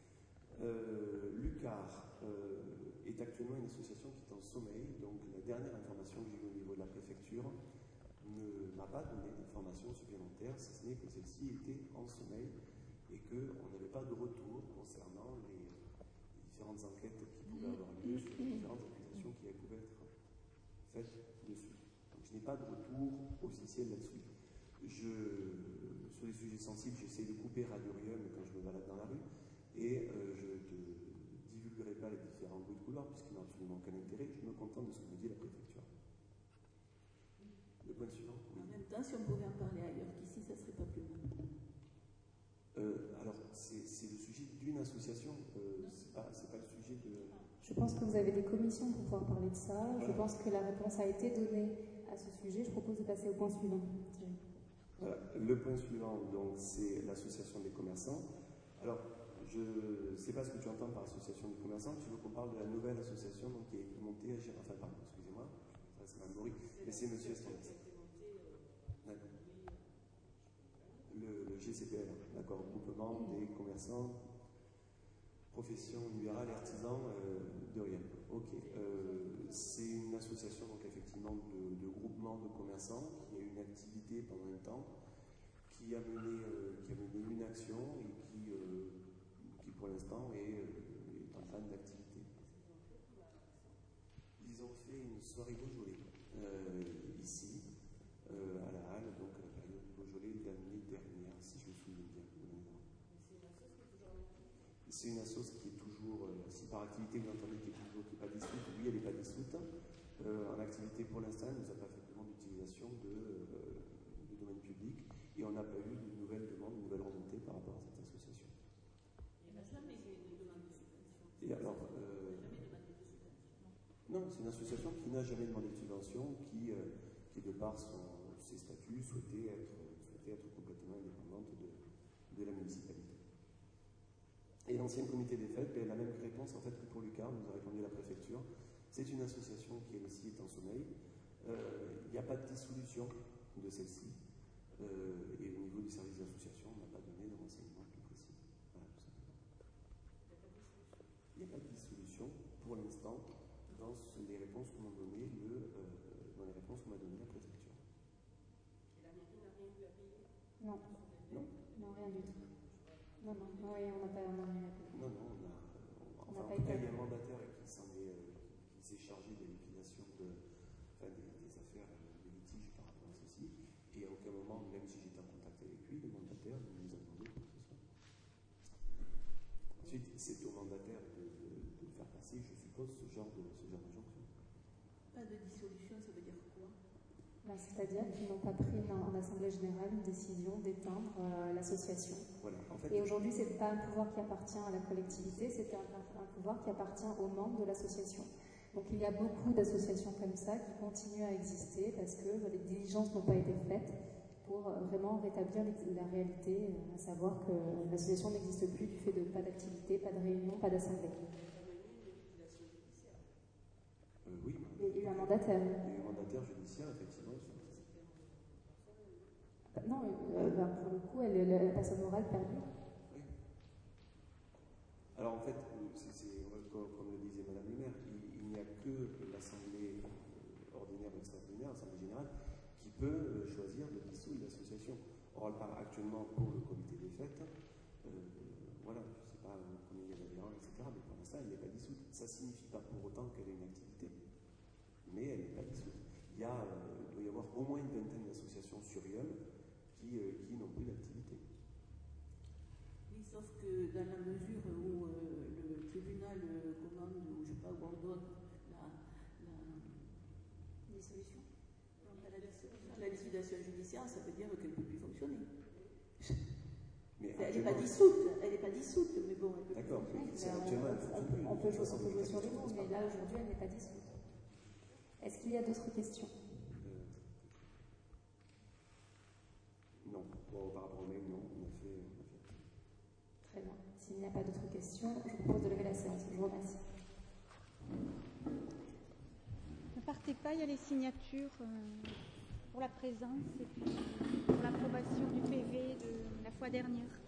Speaker 7: Lucar est actuellement une association qui est en sommeil, donc la dernière information que j'ai eue au niveau de la préfecture ne m'a pas donné d'informations supplémentaires, si ce n'est que celle-ci était en sommeil et qu'on n'avait pas de retour concernant les différentes enquêtes qui pouvaient avoir lieu sur les différentes accusations qui pouvaient être faites dessus. Donc je n'ai pas de retour officiel là-dessus. Sur les sujets sensibles, j'essaie de couper Radio Riom quand je me balade dans la rue et je ne divulguerai pas les différents bruits de couloir puisqu'ils n'ont absolument aucun intérêt. Je me contente de ce que me dit la préfecture. Le point suivant.
Speaker 4: En même temps, si on pouvait en parler ailleurs qu'ici, ça ne serait pas plus mal.
Speaker 7: Alors, c'est le sujet d'une association, c'est pas le sujet de...
Speaker 1: Je pense que vous avez des commissions pour pouvoir parler de ça. Voilà. Je pense que la réponse a été donnée à ce sujet. Je propose de passer au point suivant.
Speaker 7: Voilà. Le point suivant, donc, c'est l'association des commerçants. Alors, je ne sais pas ce que tu entends par association des commerçants. Tu veux qu'on parle de la nouvelle association donc, qui est montée à Gérard... Enfin, pardon, excusez-moi, c'est Mme Maury, mais c'est M. Estorès. Le GCPL, d'accord, groupement des commerçants, professions libérales et artisans de Riom. Ok. C'est une association, donc effectivement, de groupement de commerçants qui a eu une activité pendant un temps, qui a mené une action et qui pour l'instant est en panne d'activité. Ils ont fait une soirée Beaujolais ici, à la Halle, donc à la période Beaujolais de l'année dernière, si je me souviens bien. C'est une association qui est toujours, si par activité vous entendez qui n'est pas dissoute, oui elle n'est pas dissoute. En activité pour l'instant, elle ne nous a pas fait de demande d'utilisation de domaine public et on n'a pas eu de nouvelles demandes, de nouvelles remontées par rapport à cette association.
Speaker 3: Il n'y a jamais de demande de subvention.
Speaker 7: Et alors, non, c'est une association qui n'a jamais demandé de subvention, qui de par ses statuts, souhaitait être complètement indépendante de la municipalité. Et l'ancien comité des fêtes, la même réponse en fait que pour Lucas, nous a répondu la préfecture. C'est une association qui elle aussi est en sommeil. Il n'y a pas de dissolution de celle-ci. Et au niveau du service d'association, on n'a pas donné de renseignements plus précis. Voilà, tout simplement. Il n'y a pas de dissolution pour l'instant dans les réponses qu'on m'a données dans les réponses qu'on m'a données la préfecture.
Speaker 2: Et la mairie n'a rien eu à payer?
Speaker 1: Non.
Speaker 7: Non.
Speaker 1: Non, rien du tout. Non, non, oui, on n'a pas rien à payer.
Speaker 7: Non, non, en tout cas, il y a un mandataire qui s'est chargé de liquidation des affaires, des litiges par rapport à ceci. Et à aucun moment, même si j'étais en contact avec lui, le mandataire ne nous a demandé quoi que ce soit. Ensuite, c'est au mandataire de faire passer, je suppose, ce genre d'injonction.
Speaker 4: Pas de dissolution, ça veut dire quoi?
Speaker 1: C'est-à-dire qu'ils n'ont pas pris en Assemblée Générale une décision d'éteindre l'association.
Speaker 7: Voilà, en fait,
Speaker 1: et aujourd'hui, ce n'est pas un pouvoir qui appartient à la collectivité, c'est un pouvoir qui appartient aux membres de l'association. Donc il y a beaucoup d'associations comme ça qui continuent à exister parce que les diligences n'ont pas été faites pour vraiment rétablir la réalité, à savoir que l'association n'existe plus du fait de pas d'activité, pas de réunion, pas d'assemblée.
Speaker 7: Oui.
Speaker 1: Il y a eu un mandataire.
Speaker 7: Il y a eu un mandataire judiciaire, effectivement.
Speaker 1: Non, pour le coup, la personne morale perdue.
Speaker 7: Oui. Alors en fait, comme le disait Madame le maire, il n'y a que l'Assemblée ordinaire ou extraordinaire, l'Assemblée générale, qui peut choisir de dissoudre l'association. Or, elle part actuellement pour le comité des fêtes. Voilà, je ne sais pas combien il y a d'adhérents, etc. Mais pour l'instant, elle n'est pas dissoute. Ça ne signifie pas pour autant qu'elle ait une activité. Mais elle n'est pas dissoute. Il doit y avoir au moins une vingtaine d'associations sur Yonne qui n'ont plus d'activité.
Speaker 4: Oui, sauf que dans la mesure où le tribunal commande, ou je sais pas, ou ordonne la dissolution, la liquidation judiciaire, ça veut dire qu'elle ne peut plus fonctionner. Elle n'est pas dissoute, mais bon, elle peut plus fonctionner.
Speaker 1: On peut jouer sur les mots, mais là aujourd'hui elle n'est pas dissoute. Est-ce qu'il y a d'autres questions?
Speaker 7: Non, par rapport au mail, non, on a fait.
Speaker 1: Très bien. S'il n'y a pas d'autres questions, je vous propose de lever la séance. Je vous remercie.
Speaker 5: Ne partez pas, il y a les signatures pour la présence et puis pour l'approbation du PV de la fois dernière.